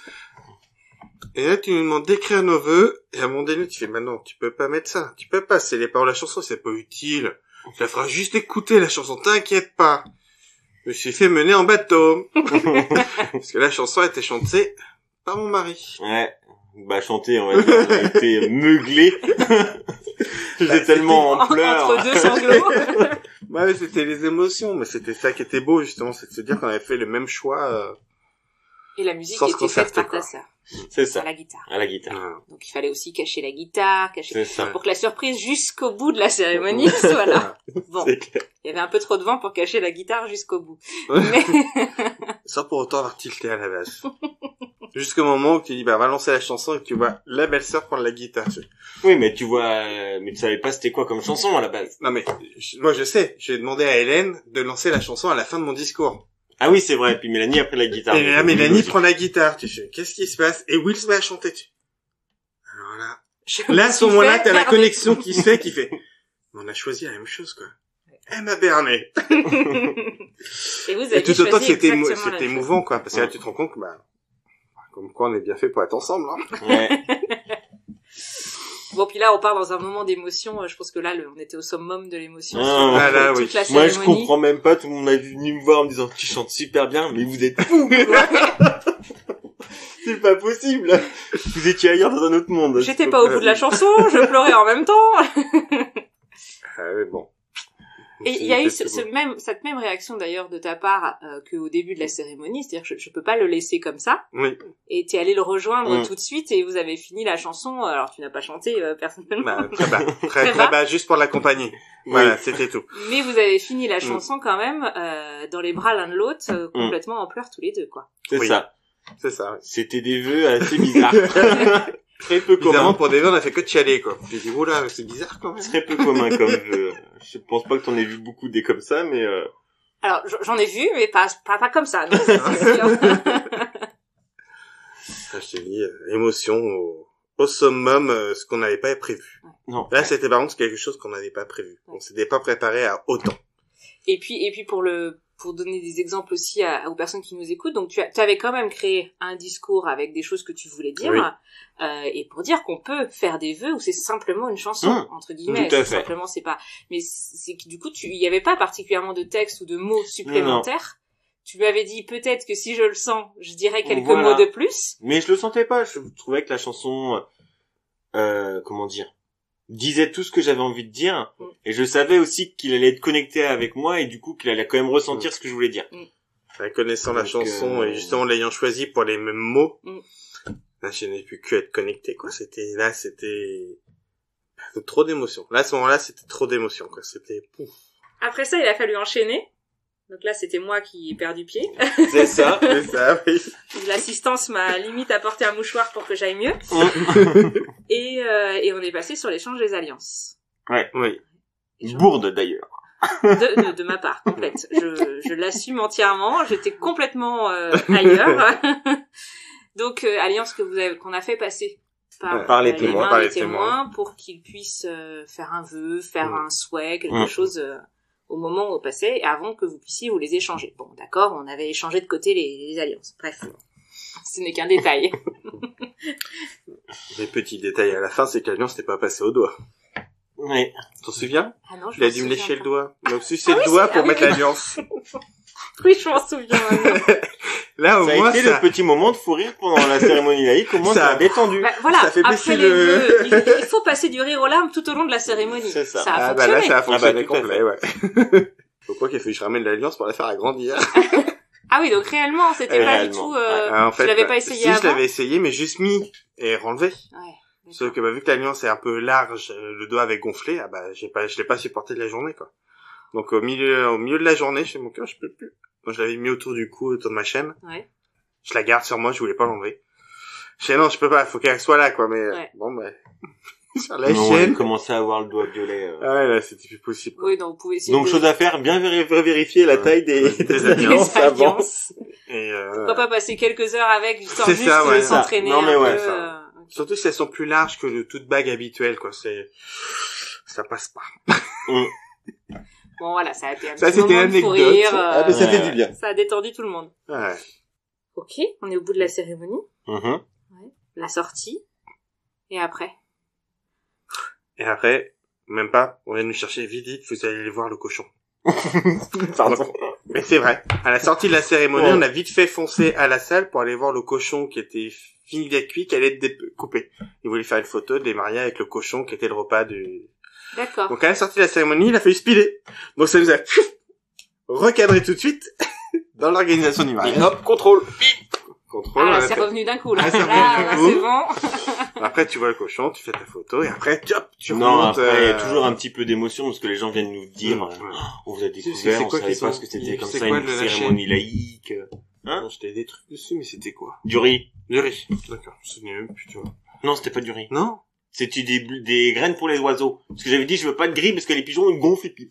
Et là, tu nous demandes d'écrire nos vœux, et à un moment donné, tu fais, bah non, tu peux pas mettre ça. Tu peux pas, c'est les paroles de la chanson, c'est pas utile. Ça fera juste écouter la chanson, t'inquiète pas. Je me suis fait mener en bateau. Parce que la chanson a été chantée par mon mari. Ouais. Bah, chanter, on va dire, on a été meuglé. J'étais Bah, tellement en En- pleurs. entre deux sanglots. Ouais, c'était les émotions, mais c'était ça qui était beau, justement, c'est de se dire qu'on avait fait le même choix. Euh... Et la musique Sans se était faite concerter, par quoi. ta sœur, C'est à ça. la guitare. À la guitare. voilà. Donc il fallait aussi cacher la guitare, cacher... C'est ça. Pour que la surprise jusqu'au bout de la cérémonie soit là. Bon, C'est clair. il y avait un peu trop de vent pour cacher la guitare jusqu'au bout. Ouais. Mais... Sans pour autant avoir tilté à la base. Jusqu'au moment où tu dis, bah, va lancer la chanson et que tu vois la belle-sœur prendre la guitare. Je- Oui, mais tu vois, euh, mais tu savais pas c'était quoi comme chanson à la base. Non, mais, je- moi, je sais. J'ai demandé à Hélène de lancer la chanson à la fin de mon discours. Ah oui, c'est vrai. Puis Mélanie a pris la guitare. Et là, Mélanie prend la guitare. Tu fais, qu'est-ce qui se passe? Et Will se met à chanter. Tu... Alors là, je là, me à ce suis moment-là, fait t'as la perdre. connexion qui se fait, qui fait, on a choisi la même chose, quoi. Elle m'a berné. Et vous avez Et tout autant que choisi c'était émou- exactement la c'était même chose. émouvant, quoi. Parce que là, tu te rends compte que, bah, comme quoi on est bien fait pour être ensemble, hein. Ouais. Bon, puis là, on part dans un moment d'émotion. Je pense que là, le- on était au summum de l'émotion. Ah, Ah, là, Toute oui. la Moi, je cérémonie. comprends même pas. Tout le monde est venu me voir en me disant, tu chantes super bien, mais vous êtes fous. C'est pas possible. Vous étiez ailleurs dans un autre monde. J'étais pas au bout de la chanson, je pleurais en même temps. Ah oui, bon. Et il y a eu ce, ce même, cette même réaction d'ailleurs de ta part euh, qu'au début de la cérémonie, c'est-à-dire que je, je peux pas le laisser comme ça. Oui. Et t'es allé le rejoindre Mm. tout de suite et vous avez fini la chanson. Alors tu n'as pas chanté euh, personnellement, Bah, très bas, très, Très très bas. bas, juste pour l'accompagner. Voilà, c'était tout. mais vous avez fini la Mm. chanson quand même euh, dans les bras l'un de l'autre, euh, complètement en pleurs tous les deux, quoi. C'est Oui. ça. C'est ça. C'était des vœux assez bizarres. Très peu Évidemment, commun. pour des vœux, on a fait que de chialer, quoi. J'ai dit, oula, c'est bizarre, quand même. Très peu commun comme vœu. Je pense pas que t'en aies vu beaucoup des comme ça, mais euh... Alors j- j'en ai vu, mais pas pas, pas comme ça. Non, c'est sûr. Ça, je t'ai dit, euh, émotion au, au summum, euh, ce qu'on n'avait pas prévu. non. Là, c'était par contre quelque chose qu'on n'avait pas prévu. On s'était pas préparé à autant. Et puis, et puis pour le, pour donner des exemples aussi à, aux personnes qui nous écoutent, donc tu as, tu avais quand même créé un discours avec des choses que tu voulais dire, Oui. euh, et pour dire qu'on peut faire des vœux où c'est simplement une chanson, Mmh, entre guillemets, tout à c'est fait. simplement c'est pas, mais c'est que du coup tu, il y avait pas particulièrement de texte ou de mots supplémentaires. Tu m'avais dit peut-être que si je le sens, je dirais quelques Voilà. mots de plus. Mais je le sentais pas. Je trouvais que la chanson, euh, comment dire, disait tout ce que j'avais envie de dire. Mm. Et je savais aussi qu'il allait être connecté avec moi et du coup qu'il allait quand même ressentir Mm. ce que je voulais dire. En connaissant la Donc, chanson euh, et justement l'ayant choisi pour les mêmes mots, Mm. là, je n'ai pu que être connecté, quoi. C'était, là, c'était trop d'émotions. Là, à ce moment-là, c'était trop d'émotions, quoi. C'était, pouf. Après ça, il a fallu enchaîner. Donc là, c'était moi qui ai perdu pied. C'est ça. C'est ça, oui. L'assistance m'a limite apporté un mouchoir pour que j'aille mieux. Et, euh, et on est passé sur l'échange des alliances. Oui. Échange- Bourde d'ailleurs. De, de, de ma part, complète. Je, je l'assume entièrement. J'étais complètement euh, ailleurs. Donc, euh, alliance que vous avez, qu'on a fait passer par, Par les euh, témoins, mains par des les témoins. pour qu'ils puissent euh, faire un vœu, faire Mm. un souhait, quelque Mm. chose euh, au moment où on passait, avant que vous puissiez vous les échanger. Bon, d'accord, on avait échangé de côté les, les alliances. Bref, ce n'est qu'un détail. Les petits détails à la fin, c'est que l'alliance n'était pas passée au doigt. Oui. T'en souviens? Ah non, je Il a m'en dû me souviens lécher pas. le doigt. Donc, si c'est Ah le oui, doigt c'est- pour ah mettre oui. l'alliance. Oui, je m'en souviens. maintenant. Là, au Ça a moins, été ça, le petit moment de fou rire pendant la cérémonie laïque. Comment Ça- ça a détendu. Bah, voilà, Ça fait après baisser les le- vœux, il, il faut passer du rire aux larmes tout au long de la cérémonie. C'est ça. a ah, bah fonctionné. là, ça a fonctionné Ah bah, tout à complet, ouais. Pourquoi qu'il a fallu que je ramène l'alliance pour la faire agrandir? Ah oui, donc réellement, c'était Euh, pas réellement, du tout... Euh, Ah, en tu fait, l'avais bah, pas essayé si, avant je l'avais essayé, mais juste mis et renlevé. Ouais, Sauf d'accord. que, bah, vu que l'alliance est un peu large, euh, le doigt avait gonflé, ah bah, j'ai pas, je l'ai pas supporté de la journée, quoi. Donc, au milieu, au milieu de la journée, chez mon cœur, je peux plus. Moi, je l'avais mis autour du cou, autour de ma chaîne. Ouais. Je la garde sur moi, je voulais pas l'enlever. Je sais, non, je peux pas, faut qu'elle soit là, quoi, mais, Ouais. bon, bah, sur la Non, chaîne. il commençait à avoir le doigt violet. euh. Ah ouais, là, c'était plus possible, quoi. Oui, donc vous pouvez essayer Donc de... chose à faire, bien véri- vérifier la Ouais. taille des, Des des alliances. alliances avant. alliances. Et, euh, Pourquoi pas passer quelques heures avec, histoire C'est juste ça, ouais. de s'entraîner Non, mais un ouais, peu. ça. euh, ok. surtout si elles sont plus larges que le toute bague habituelle, quoi, c'est, ça passe pas. Mm. Bon, voilà, ça a été un Ça, petit c'était moment de fou l'anecdote. rire. euh, Ah, mais ça fait fait du du bien. Ça a détendu tout le monde. Ouais. Ok, on est au bout de la cérémonie. Mhm. La sortie. Et après Et après, même pas, on vient nous chercher, vite, vite, vous allez aller voir le cochon. Pardon. Mais c'est vrai. À la sortie de la cérémonie, Ouais. on a vite fait foncer à la salle pour aller voir le cochon qui était fini bien cuit, qui allait être dé- coupé. Il voulait faire une photo des mariés avec le cochon qui était le repas du... D'accord. Donc à la sortie de la cérémonie, il a fallu speeder. Donc ça nous a recadré tout de suite dans l'organisation du mariage. Et hop, contrôle. Contrôle. Ah, on là, a c'est fait- revenu d'un coup, là. Ah, c'est Là, revenu d'un là, coup. c'est bon. Après, tu vois le cochon, tu fais ta photo, et après, hop, tu Non, remontes. après, il y a euh, toujours un petit peu d'émotion parce que les gens viennent nous dire, Ouais. euh, on vous a C'est- c'est découvert, on quoi savait qu'ils pas ont- ce que c'était comme c'est ça, quoi une le lâcher cérémonie laïque. Hein? Non, j'étais des trucs dessus, mais c'était quoi? Du riz. Du riz. D'accord, je me souviens même plus, tu vois. Non, c'était pas du riz. Non? C'était des, des graines pour les oiseaux. Parce que j'avais dit, je veux pas de gris parce que les pigeons, ils gonflent et puis...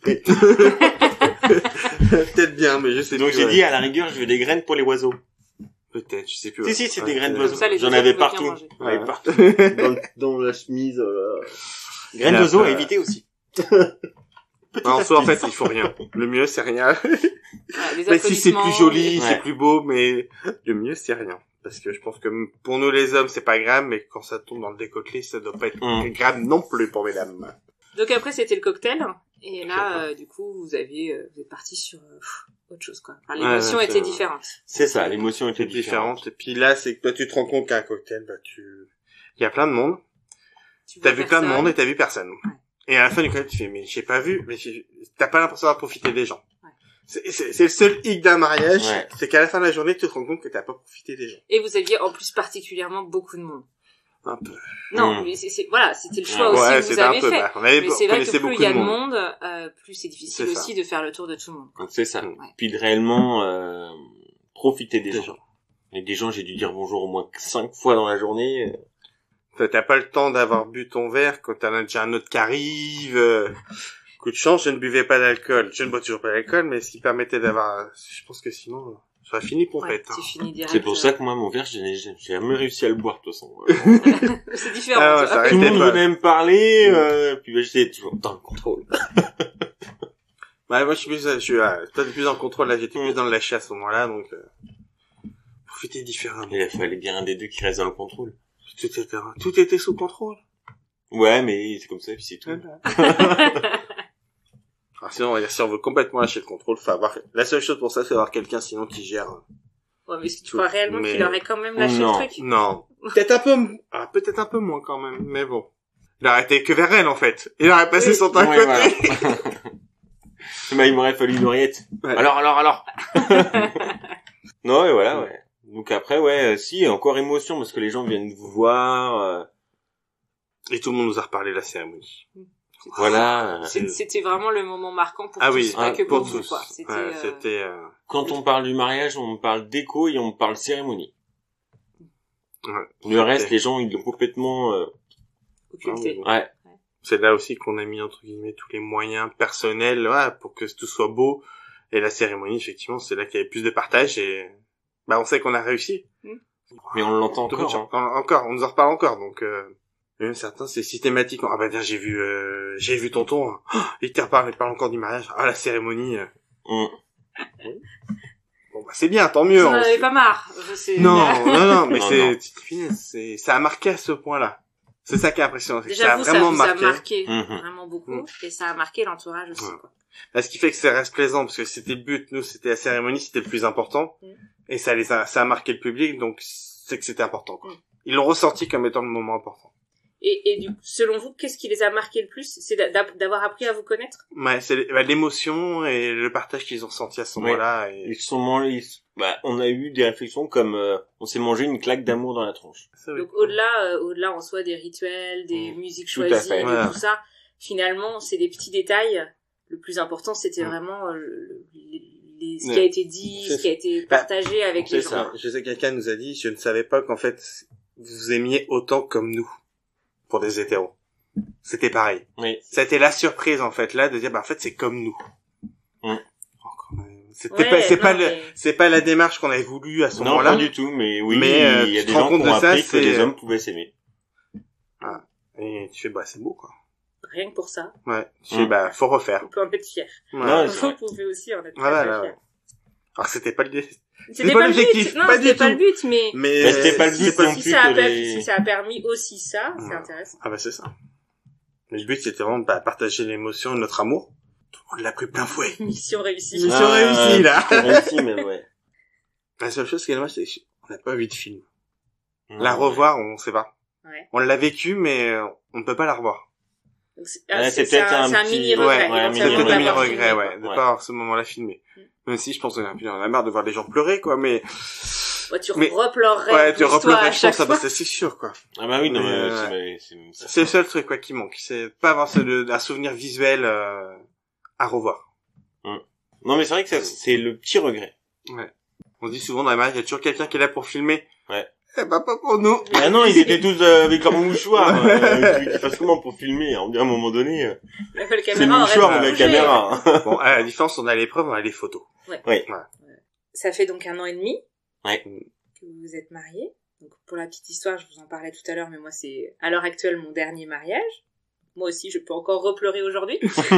Peut-être bien, mais je sais Donc plus. j'ai ouais. dit, à la rigueur, je veux des graines pour les oiseaux. Peut-être, je sais plus. Si, ouais. si, c'est Ouais, des graines euh, d'oiseaux. Ça, les J'en oiseaux avais pouvaient bien partout. manger. J'en avais Ouais. partout. dans, dans la chemise. Euh... Graines Et d'oiseaux à après, éviter aussi. Bah, en soi, en fait, il faut rien. Le mieux, c'est rien. Voilà, les Mais si c'est plus applaudissements. joli, Ouais. c'est plus beau, mais le mieux, c'est rien. Parce que je pense que pour nous, les hommes, c'est pas grave, mais quand ça tombe dans le décolleté, ça doit pas être Mm. grave non plus pour mesdames. Donc après, c'était le cocktail. Et là, euh, du coup, vous aviez, euh, vous êtes parti sur euh, pff, autre chose, quoi. Enfin, l'émotion Ouais, était c'est- différente. C'est ça, l'émotion était C'est différente. différente. Et puis là, c'est que toi, tu te rends compte qu'un cocktail, bah, tu, il y a plein de monde. Tu T'as vois vu plein de personne. monde et t'as vu personne. Et à la fin du collège, tu fais, mais j'ai pas vu, mais j'ai- t'as pas l'impression d'avoir profité des gens. Ouais. C'est, c'est, c'est le seul hic d'un mariage, ouais. C'est qu'à la fin de la journée, tu te rends compte que t'as pas profité des gens. Et vous aviez en plus particulièrement beaucoup de monde. Un peu. Non, mmh. mais c'est, c'est, voilà, c'était le choix ouais, aussi ouais, que vous avez fait. Bah, on avait, mais c'est vrai que plus il y a de monde, monde euh, plus c'est difficile c'est aussi de faire le tour de tout le monde. Quoi. C'est ça. Ouais. Puis de réellement euh, profiter des, des gens. gens. Et des gens, j'ai dû dire bonjour au moins cinq fois dans la journée. T'as pas le temps d'avoir bu ton verre quand t'en as déjà un autre qui arrive. Euh, coup de chance, je ne buvais pas d'alcool. Je ne bois toujours pas d'alcool, mais ce qui permettait d'avoir... Je pense que sinon, ça a fini pour ouais, fait. Hein. C'est fini direct. C'est pour ça que moi, mon verre, j'ai, j'ai jamais réussi à le boire, de toute façon. C'est différent. Ah, ça tout le monde pas. venait me parler, euh, puis bah, j'étais toujours dans le contrôle. Bah, moi, je suis plus, je suis euh, peut-être plus en contrôle, là, j'étais plus dans le lâcher à ce moment-là, donc... Euh, profiter différemment. Il fallait bien un des deux qui reste dans le contrôle. Tout était, tout était sous contrôle. Ouais, mais c'est comme ça, puis c'est tout. Alors sinon, on va dire, si on veut complètement lâcher le contrôle, faut avoir... La seule chose pour ça, c'est avoir quelqu'un, sinon, qui gère... Ouais, mais est-ce que tu crois réellement mais... qu'il aurait quand même lâché non, le truc? Non. Peut-être un peu, ah, peut-être un peu moins quand même, mais bon. Il aurait été que vers elle, en fait. Il aurait passé oui. son temps à côté. Voilà. Bah, il m'aurait fallu une oreillette. Ouais. Alors, alors, alors. Non, et voilà, ouais. Donc après, ouais, euh, si, encore émotion, parce que les gens viennent vous voir. Euh... Et tout le monde nous a reparlé de la cérémonie. C'était, voilà. C'était, c'était vraiment le moment marquant pour ah tous, oui, pas ah, que pour, pour vous, tous. quoi. C'était, ouais, euh... c'était euh... Quand on parle du mariage, on parle déco et on parle cérémonie. Ouais. Le reste, les gens, ils l'ont complètement... Euh... occulté. Ouais. C'est là aussi qu'on a mis, entre guillemets, tous les moyens personnels, ouais, pour que tout soit beau. Et la cérémonie, effectivement, c'est là qu'il y avait plus de partage et, bah, on sait qu'on a réussi. Mmh. Mais on l'entend encore. Hein. Encore, on nous en reparle encore, donc, euh, même certains, c'est systématique. Ah, bah, j'ai vu, euh, j'ai vu tonton, hein. Oh, il te reparle, il parle encore du mariage. Ah, la cérémonie. Euh... Mmh. Bon, bah, c'est bien, tant mieux. Vous en avez pas marre. C'est... Non, non, non, mais non, c'est, non. c'est, c'est, ça a marqué à ce point-là. C'est ça qui est impressionnant. Déjà, ça a vous, vraiment ça vous marqué. a marqué mmh. vraiment beaucoup, mmh. et ça a marqué l'entourage aussi, ouais. quoi. Là, ce qui fait que ça reste plaisant, parce que c'était le but, nous, c'était la cérémonie, c'était le plus important, mmh. et ça les a, ça a marqué le public, donc c'est que c'était important, quoi. Mmh. Ils l'ont ressenti comme étant le moment important. Et, et du coup, selon vous, qu'est-ce qui les a marqués le plus? C'est d'avoir appris à vous connaître? Ouais, c'est bah, l'émotion et le partage qu'ils ont ressenti à ce moment-là. Ouais. Et... Ils sont mangés, bah, on a eu des réflexions comme, euh, on s'est mangé une claque d'amour dans la tronche. Donc, au-delà, euh, au-delà en soi des rituels, des mmh. musiques choisies, de voilà. tout ça, finalement, c'est des petits détails. Le plus important, c'était mmh. vraiment euh, le, les, ce ouais. qui a été dit, c'est ce qui a été partagé bah, avec les gens. Ça. Je sais que quelqu'un nous a dit, je ne savais pas qu'en fait, vous aimiez autant comme nous. Pour des hétéros. C'était pareil. Oui. Ça a été la surprise, en fait, là, de dire, bah, en fait, c'est comme nous. Mm. C'était ouais, pas, c'est non, pas mais... le, c'est pas la démarche qu'on avait voulu à ce non, moment-là. Non, pas du tout, mais oui, mais, euh, il y a des gens qui ont appris ça, que les hommes pouvaient s'aimer. Ah. Et tu fais, bah, c'est beau, quoi. Rien que pour ça. Ouais. Tu fais, mm. bah, faut refaire. On peut en être fier. Ouais. Non, vous pouvez aussi en être voilà, très, là, très fier. Alors, c'était pas le dé... C'était, c'était pas, pas l'objectif. Non, pas c'était pas le but, mais... Mais, mais c'était pas le but non si plus ça a que per... les... Si ça a permis aussi ça, ouais. C'est intéressant. Ah bah, c'est ça. Mais le but, c'était vraiment de bah, partager l'émotion, notre amour. Tout le monde l'a pris plein fouet. Mission réussie. Mission ah, réussie, là. Mission réussie, mais ouais. La seule chose qui est dommage, c'est qu'on n'a pas vu de film. Mmh. La revoir, on sait pas. Ouais. On l'a vécu, mais on ne peut pas la revoir. Donc c'est, ah, c'est, c'est, c'est un, un, un petit... mini regret. Ouais, ouais, ouais, c'est peut-être un mini regret, ouais, de ouais. pas avoir ce moment-là filmé. Mmh. Même si je pense qu'on a marre de voir des gens pleurer, quoi, mais... Ouais, tu mais... repleurerais. Ouais, tu repleurerais, je pense, ça, fois. bah, c'est sûr, quoi. Ah bah oui, non, mais, euh, mais c'est, c'est, c'est le seul truc, quoi, qui manque. C'est pas avoir ce, le, un souvenir visuel, euh, à revoir. Mmh. Non, mais c'est vrai que ça, c'est le petit regret. Ouais. On dit souvent dans les mariages, il y a toujours quelqu'un qui est là pour filmer. Ouais. Eh ben, pas pour nous. Ah non, ils étaient tous euh, avec leur mouchoir. euh, tu fasses comment pour filmer? On dit à un moment donné, euh, la caméra, c'est le mouchoir ou la caméra. Bon, à la différence, on a l'épreuve, on a les photos. Ouais. Ouais. ouais. Ça fait donc un an et demi. Ouais. Que vous vous êtes mariés. Donc, pour la petite histoire, je vous en parlais tout à l'heure, mais moi, c'est à l'heure actuelle mon dernier mariage. Moi aussi, je peux encore repleurer aujourd'hui.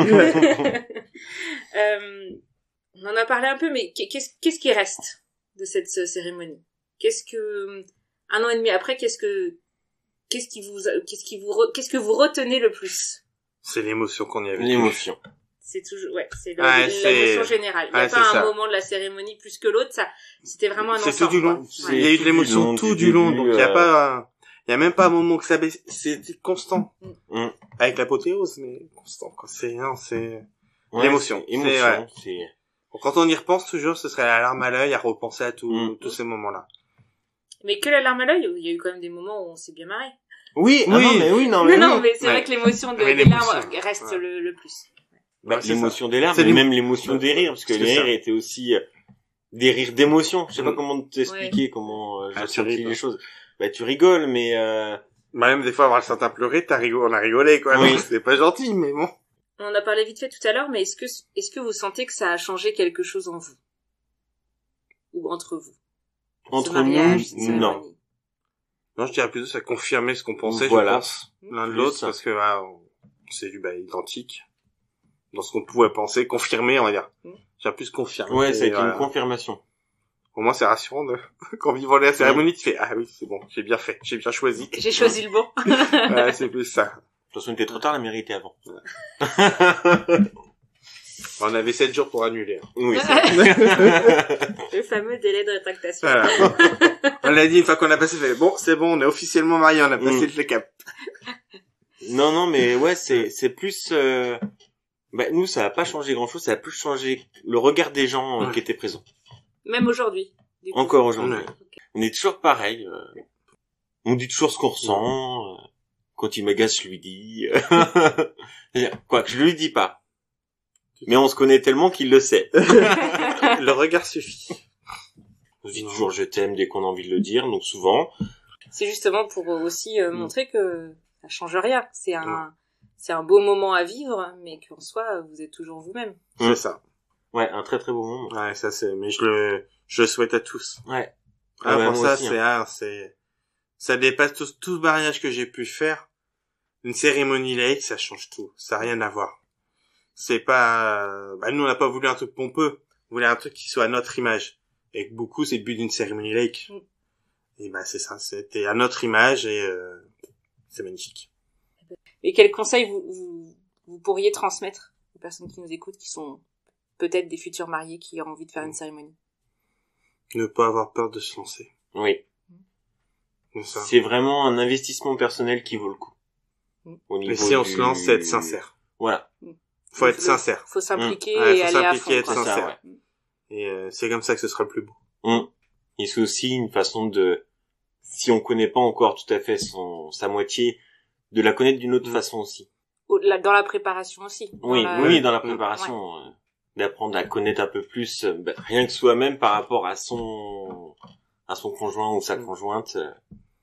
euh, on en a parlé un peu, mais qu'est-ce, qu'est-ce qui reste de cette cérémonie? Qu'est-ce que, un an et demi après, qu'est-ce que, qu'est-ce qui vous, qu'est-ce qui vous, qu'est-ce que vous retenez le plus? C'est l'émotion qu'on y avait. L'émotion. C'est toujours, ouais, c'est, le, ah, l'émotion c'est... générale. Il n'y a ah, pas un ça. moment de la cérémonie plus que l'autre, ça, c'était vraiment un c'est ensemble. Tout du long. Ouais. Il y a eu de l'émotion tout du long, donc il n'y a pas, Il y a même pas un moment que ça baisse, c'est constant. Mm. Avec l'apothéose, mais constant, quoi. C'est, non, c'est, Ouais, l'émotion. c'est émotion, C'est, ouais. c'est... Quand on y repense toujours, ce serait la larme à l'œil à repenser à tout, Mm. tous ces moments-là. Mais que la larme à l'œil, il y a eu quand même des moments où on s'est bien marré. Oui, ah Oui. non, mais oui, non, Non, mais non, oui. mais c'est Ouais. vrai que l'émotion de, Mais des l'émotion, larmes reste ouais. le, le plus. Bah, Ouais, c'est l'émotion des larmes, C'est mais l'émo- même l'émotion des rires, parce que C'est les ça. rires étaient aussi euh, des rires d'émotion. Je sais pas Mm. comment t'expliquer, comment euh, j'ai Ah, tu senti ris, les choses. Bah, tu rigoles, mais euh... Bah, même des fois, avoir certains pleurer, t'as rigolé, on a rigolé, quoi. Oui. Donc, c'était pas gentil, mais bon. On en a parlé vite fait tout à l'heure, mais est-ce que, est-ce que vous sentez que ça a changé quelque chose en vous? Ou entre vous? entre Ce mariage, nous, cette non. cérémonie. Non, je dirais plutôt ça confirmait ce qu'on pensait, Voilà. je pense, l'un de Plus l'autre, ça. parce que, ah, on s'est vu, bah, identique. Dans ce qu'on pouvait penser, confirmer, on va dire. Mm. J'ai plus confirmé. Ouais, ça a Et été voilà. une confirmation. Au moins, c'est rassurant de, quand vivant la cérémonie, tu fais, ah oui, c'est bon, j'ai bien fait, j'ai bien choisi. J'ai choisi le bon. Ouais, c'est plus ça. De toute façon, il était trop tard, la mairie était avant. On avait sept jours pour annuler. hein. Oui, c'est Le fameux délai de rétractation. Voilà. On l'a dit une fois qu'on a passé, fait, bon, c'est bon, on est officiellement mariés, on a passé Mm. le cap. Non, non, mais ouais, c'est c'est plus... Euh... Bah, nous, ça a pas changé grand-chose, ça a plus changé le regard des gens euh, Ouais. qui étaient présents. Même aujourd'hui. du coup. Encore aujourd'hui. Ouais. On est toujours pareil. euh, On dit toujours ce qu'on ressent. euh, Quand il m'agace, je lui dis. Quoi que je lui dis pas. Mais on se connaît tellement qu'il le sait. Le regard suffit. On se dit toujours je t'aime dès qu'on a envie de le dire, donc souvent. C'est justement pour aussi euh, Mm. montrer que ça change rien. C'est un, c'est un beau moment à vivre, mais qu'en soi, vous êtes toujours vous-même. C'est Mm. ça. Ouais, un très très beau moment. Ouais, ça c'est, mais je le, je le souhaite à tous. Ouais. Ah, Ah ouais, pour moi ça, aussi, c'est, ah, c'est, ça dépasse tout, tout mariage que j'ai pu faire. Une cérémonie laïque, ça change tout. Ça n'a rien à voir. C'est pas, bah, nous, on n'a pas voulu un truc pompeux. On voulait un truc qui soit à notre image. Et que beaucoup, c'est le but d'une cérémonie laïque. Mm. Et bah, c'est ça. C'était à notre image et, euh, c'est magnifique. Et quels conseils vous, vous, vous pourriez transmettre aux personnes qui nous écoutent, qui sont peut-être des futurs mariés qui ont envie de faire une cérémonie? Ne pas avoir peur de se lancer. Oui. C'est ça. C'est vraiment un investissement personnel qui vaut le coup. Mm. Au niveau Et si on du- se lance, c'est être sincère. Voilà. Faut être Faut- sincère. Faut s'impliquer Ouais, et faut aller à s'impliquer, fond. être quoi. C'est ça, sincère. ouais. Et euh, c'est comme ça que ce sera le plus beau. Mm. Et c'est aussi une façon de, si on connaît pas encore tout à fait son, sa moitié, de la connaître d'une autre Mm. façon aussi. Au-delà- Dans la préparation aussi. Dans Oui, la- oui, dans la Mm. préparation, euh, d'apprendre à connaître un peu plus, euh, bah, rien que soi-même par rapport à son, à son conjoint ou sa Mm. conjointe. euh,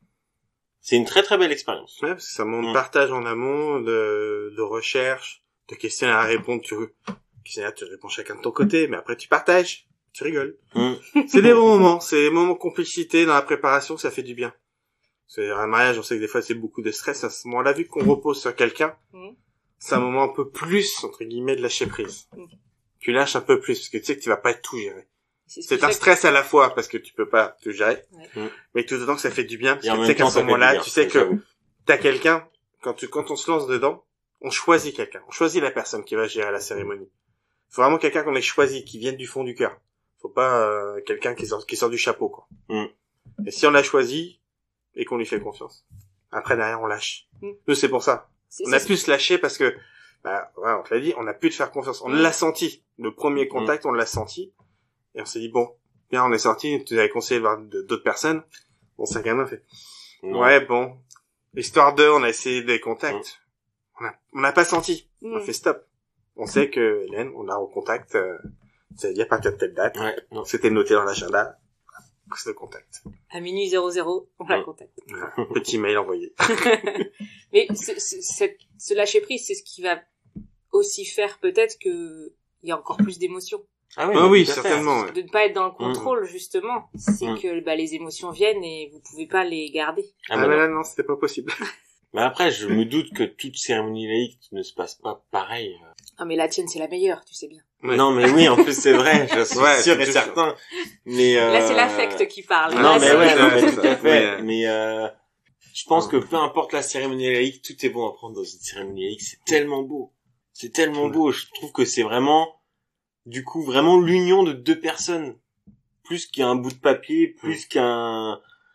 c'est une très très belle expérience. Ouais, parce que ça montre Mm. partage en amont, de, de recherche, de questionnaire à répondre. Tu, questionnaire, tu réponds chacun de ton côté, mais après tu partages, tu rigoles. Mm. C'est des bons moments, c'est des moments de complicité dans la préparation, ça fait du bien. C'est un mariage, on sait que des fois c'est beaucoup de stress. À ce moment-là, vu qu'on repose sur quelqu'un, Mm. c'est un moment un peu plus, entre guillemets, de lâcher prise. Mm. Tu lâches un peu plus, parce que tu sais que tu vas pas tout gérer. C'est ce C'est qui un fait stress à la fois, parce que tu peux pas tout gérer. Ouais. Mm. Mais tout autant que ça fait du bien, parce Et en que tu même sais qu'à temps, ce ça fait du moment-là, bien, tu sais que j'avoue. t'as quelqu'un, quand tu, quand on se lance dedans, on choisit quelqu'un. On choisit la personne qui va gérer la cérémonie. Faut vraiment quelqu'un qu'on ait choisi, qui vienne du fond du cœur. Faut pas euh, quelqu'un qui sort, qui sort du chapeau, quoi. Mm. Et si on l'a choisi, et qu'on lui fait confiance. Après, derrière, on lâche. Mm. Nous, c'est pour ça. C'est- On a c'est- pu se lâcher parce que, bah, ouais, on te l'a dit, on a pu te faire confiance. On Mm. l'a senti. Le premier contact, on l'a senti. Et on s'est dit, bon, bien, on est sorti, tu avais conseillé de voir de- d'autres personnes. Bon, c'est quand même fait. Non. Ouais, bon. Histoire de, on a essayé des contacts. On a, on n'a pas senti. On a Mm. fait stop. On sait que Hélène, on la recontacte, euh, c'est-à-dire à partir de telle date. Ouais, non. C'était noté dans l'agenda. Prise de contact. À minuit zéro zéro, on la Mm. contacte. Voilà. Petit mail envoyé. Mais ce, ce, cette- ce lâcher prise, c'est ce qui va aussi faire peut-être que il y a encore plus d'émotions. Ah oui, Ah mais oui, tout à fait. certainement. ouais. De ne pas être dans le contrôle, justement. C'est Mm. que bah, les émotions viennent et vous pouvez pas les garder. Ah, Ah, bah mais non. là, non, c'était pas possible. Mais après, je me doute que toute cérémonie laïque ne se passe pas pareil. Ah mais la tienne, c'est la meilleure, tu sais bien. Ouais. Non, mais oui, en plus, c'est vrai, je suis Ouais, sûr c'est et sûr. certain. Mais, euh... Là, c'est l'affect qui parle. Non, Là, mais c'est- ouais, non, mais c'est tout ça. à fait. Ouais. Mais, euh, je pense que peu importe la cérémonie laïque, tout est bon à prendre dans une cérémonie laïque. C'est tellement beau. C'est tellement beau. Je trouve que c'est vraiment, du coup, vraiment l'union de deux personnes. Plus qu'un bout de papier, plus qu'un,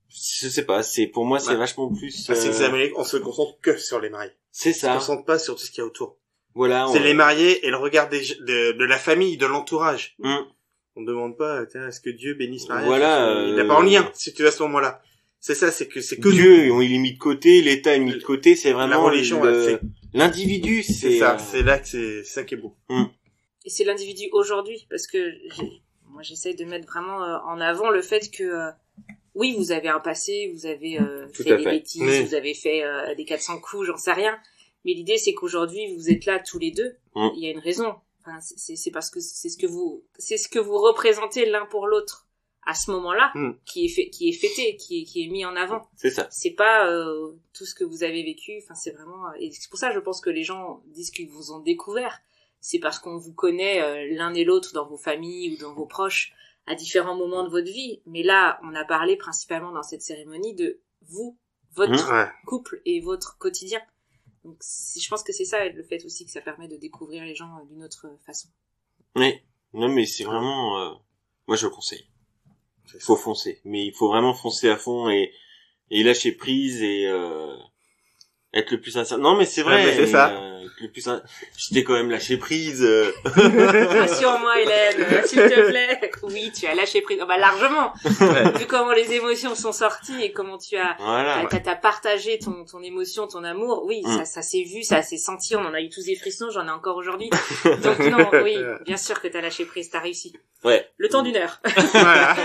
Je sais pas, c'est pour moi c'est Bah, vachement plus. Ah, c'est que les euh, Américains, on se concentre que sur les mariés. C'est On se ça. concentre pas sur tout ce qu'il y a autour. Voilà. C'est on- les mariés et le regard des, de, de la famille, de l'entourage. Hum. On demande pas, tiens, est-ce que Dieu bénisse Marie? Voilà, Il n'a euh, pas en lien, si tu veux, à ce moment-là. C'est ça, c'est que, c'est que Dieu, on il est mis de côté, l'État est mis de côté, c'est vraiment la religion, le- ouais, c'est, l'individu, c'est, c'est ça, euh, c'est là que c'est, c'est ça qui est beau. Et c'est l'individu aujourd'hui, parce que j'ai- moi j'essaye de mettre vraiment euh, en avant le fait que euh, oui, vous avez un passé, vous avez euh, Tout fait à des fait. bêtises, Oui. vous avez fait euh, des quatre cents coups, j'en sais rien. Mais l'idée c'est qu'aujourd'hui vous êtes là tous les deux. Mm. Il y a une raison. Enfin, c'est- c'est c'est parce que c'est ce que vous c'est ce que vous représentez l'un pour l'autre à ce moment-là Mm. qui est fait qui est fêté, qui est qui est mis en avant. c'est ça. C'est pas euh, tout ce que vous avez vécu. Enfin, c'est vraiment. Et c'est pour ça, je pense que les gens disent qu'ils vous ont découvert. C'est parce qu'on vous connaît euh, l'un et l'autre dans vos familles ou dans vos proches à différents moments de votre vie. Mais là, on a parlé principalement dans cette cérémonie de vous, votre Ouais. couple et votre quotidien. Donc, c'est- je pense que c'est ça le fait aussi que ça permet de découvrir les gens euh, d'une autre façon. Mais non, mais c'est vraiment, euh, moi je le conseille. C'est Il ça. faut foncer, mais il faut vraiment foncer à fond et et lâcher prise et euh, être le plus sincère. Non, mais c'est vrai. Ouais, mais c'est mais, ça. euh, être le plus sin- Je t'ai quand même lâché prise. euh. Rassure-moi, Hélène, euh, s'il te plaît. Oui, tu as lâché prise. Oh, bah, largement. Ouais. Vu comment les émotions sont sorties et comment tu as Voilà. T'as, t'as partagé ton, ton émotion, ton amour. Oui, Mm. ça, ça s'est vu, ça s'est senti. On en a eu tous des frissons, j'en ai encore aujourd'hui. Donc non, oui, bien sûr que t'as lâché prise, t'as réussi. Ouais. Le temps d'une heure. Voilà.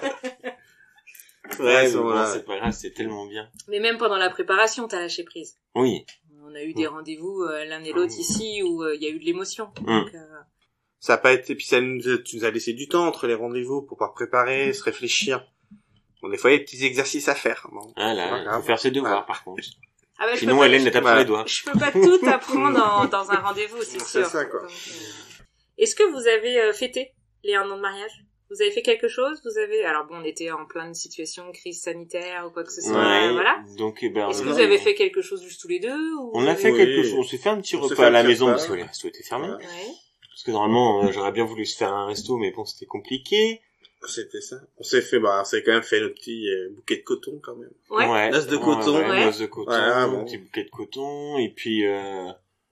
Ouais, Ouais, mais ça, bon, voilà. c'est pas grave, c'est tellement bien. Mais même pendant la préparation, t'as lâché prise. Oui. On a eu des rendez-vous euh, l'un et l'autre ici où euh, il y a eu de l'émotion. Donc, euh, Ça a pas été, puis ça nous a, tu nous as laissé du temps entre les rendez-vous pour pouvoir préparer, se réfléchir. Bon, des fois, il y a des petits exercices à faire. Bon. Ah là, C'est pas il grave. faut faire ses devoirs Voilà. par contre. ah bah, je Sinon, peux pas- Hélène, elle tape sur Voilà. les doigts. Je peux pas tout apprendre dans, dans un rendez-vous, c'est C'est sûr. ça, quoi. Donc, euh, Est-ce que vous avez euh, fêté les un an de mariage? Vous avez fait quelque chose? Vous avez... Alors bon, on était en pleine situation, crise sanitaire ou quoi que ce soit, Ouais. voilà. Donc, eh ben. Est-ce que on- vous avez fait quelque chose juste tous les deux ou... On a fait Oui. quelque chose. On s'est fait un petit On s'est repas fait à un la petit maison repas. parce que les restos étaient fermés. Ouais. Ouais. Parce que normalement, euh, j'aurais bien voulu se faire un resto, mais bon, c'était compliqué. C'était ça. On s'est fait, bah, on s'est quand même fait notre petit euh, bouquet de coton, quand même. Ouais. Noce de coton. Ouais, Ouais. noce de coton, Voilà, bon. un petit bouquet de coton, et puis, euh, on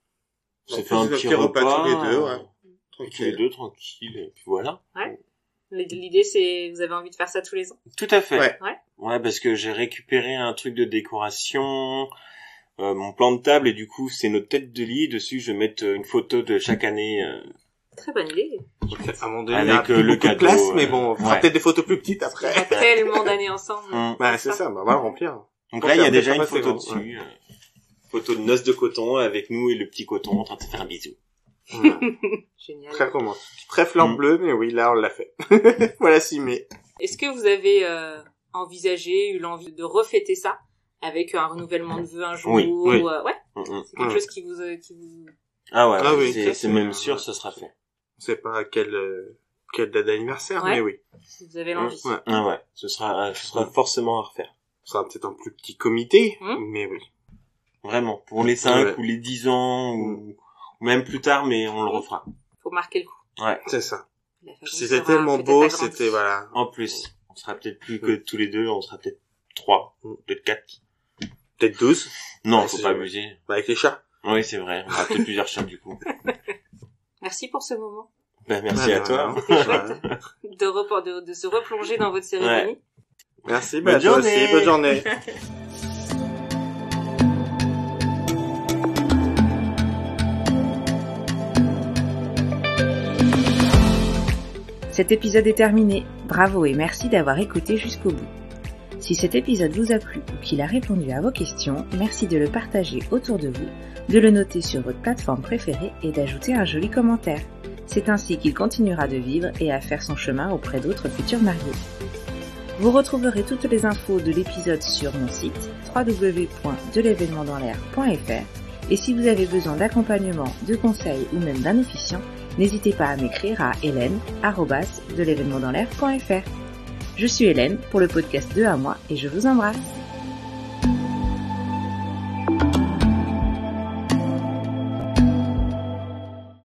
On s'est fait fait un un petit petit repas. repas tous les deux, ouais. euh, Tous les Tranquille. deux, tranquille, et puis voilà. L'idée, c'est, vous avez envie de faire ça tous les ans. Tout à fait. Ouais. Ouais. Ouais, parce que j'ai récupéré un truc de décoration, euh, mon plan de table, et du coup, c'est notre tête de lit. Dessus, je vais mettre euh, une photo de chaque année. Euh, Très bonne idée. Donc, à un moment donné, Avec, il y a euh, plus le beaucoup de cadeau, place, euh, mais bon, on fera ouais. peut-être des photos plus petites Il y après. a tellement d'années ensemble. hum. Bah, c'est ça, bah, on va le remplir. Donc là, il y a Faire déjà des une photos, photo c'est bon, dessus. euh, photo de noces de coton avec nous et le petit coton en train de se faire un bisou. Voilà. Génial. Très romantique. Très fleur Mm. bleue, mais oui, là, on l'a fait. Voilà, si, mais. Est-ce que vous avez euh, envisagé, eu l'envie de refêter ça avec un renouvellement de vœux un jour Oui, ou, oui. euh, ouais, Hum, hum. c'est quelque Mm. chose qui vous, euh, qui vous... Ah ouais, Ah ouais, oui, c'est, ça, c'est c'est- même sûr, ça sera fait. On sait pas à quelle, euh, quelle date d'anniversaire, Ouais. mais oui. si vous avez l'envie. Ouais. Ah ouais, ce sera, euh, ce sera forcément à refaire. Ce sera peut-être un plus petit comité, Mm. mais oui. Vraiment. Pour les cinq Ouais. ou les dix ans ou, ou même plus tard, mais on le refera. Faut marquer le coup. Ouais. C'est ça. La famille C'était sera tellement peut-être beau, agrandie. c'était, voilà. En plus, on sera peut-être plus que tous les deux, on sera peut-être trois, Mm. peut-être quatre. Peut-être douze. Non, Ouais, faut c'est pas vrai. abuser. Bah, avec les chats. Oui, c'est vrai. On aura peut-être plusieurs chats du coup. Merci pour ce moment. Ben, merci Ouais, à bah, toi. C'était voilà. chouette de, repor- de, de se replonger dans votre cérémonie. Merci, Bonne bah, toi journée. aussi, bonne journée. Cet épisode est terminé. Bravo et merci d'avoir écouté jusqu'au bout. Si cet épisode vous a plu ou qu'il a répondu à vos questions, merci de le partager autour de vous, de le noter sur votre plateforme préférée et d'ajouter un joli commentaire. C'est ainsi qu'il continuera de vivre et à faire son chemin auprès d'autres futurs mariés. Vous retrouverez toutes les infos de l'épisode sur mon site w w w point de l'événement dans l'air point f r et si vous avez besoin d'accompagnement, de conseils ou même d'un officiant, n'hésitez pas à m'écrire à hélène arobase de l'événement dans l'air point f r. Je suis Hélène pour le podcast de à moi et je vous embrasse.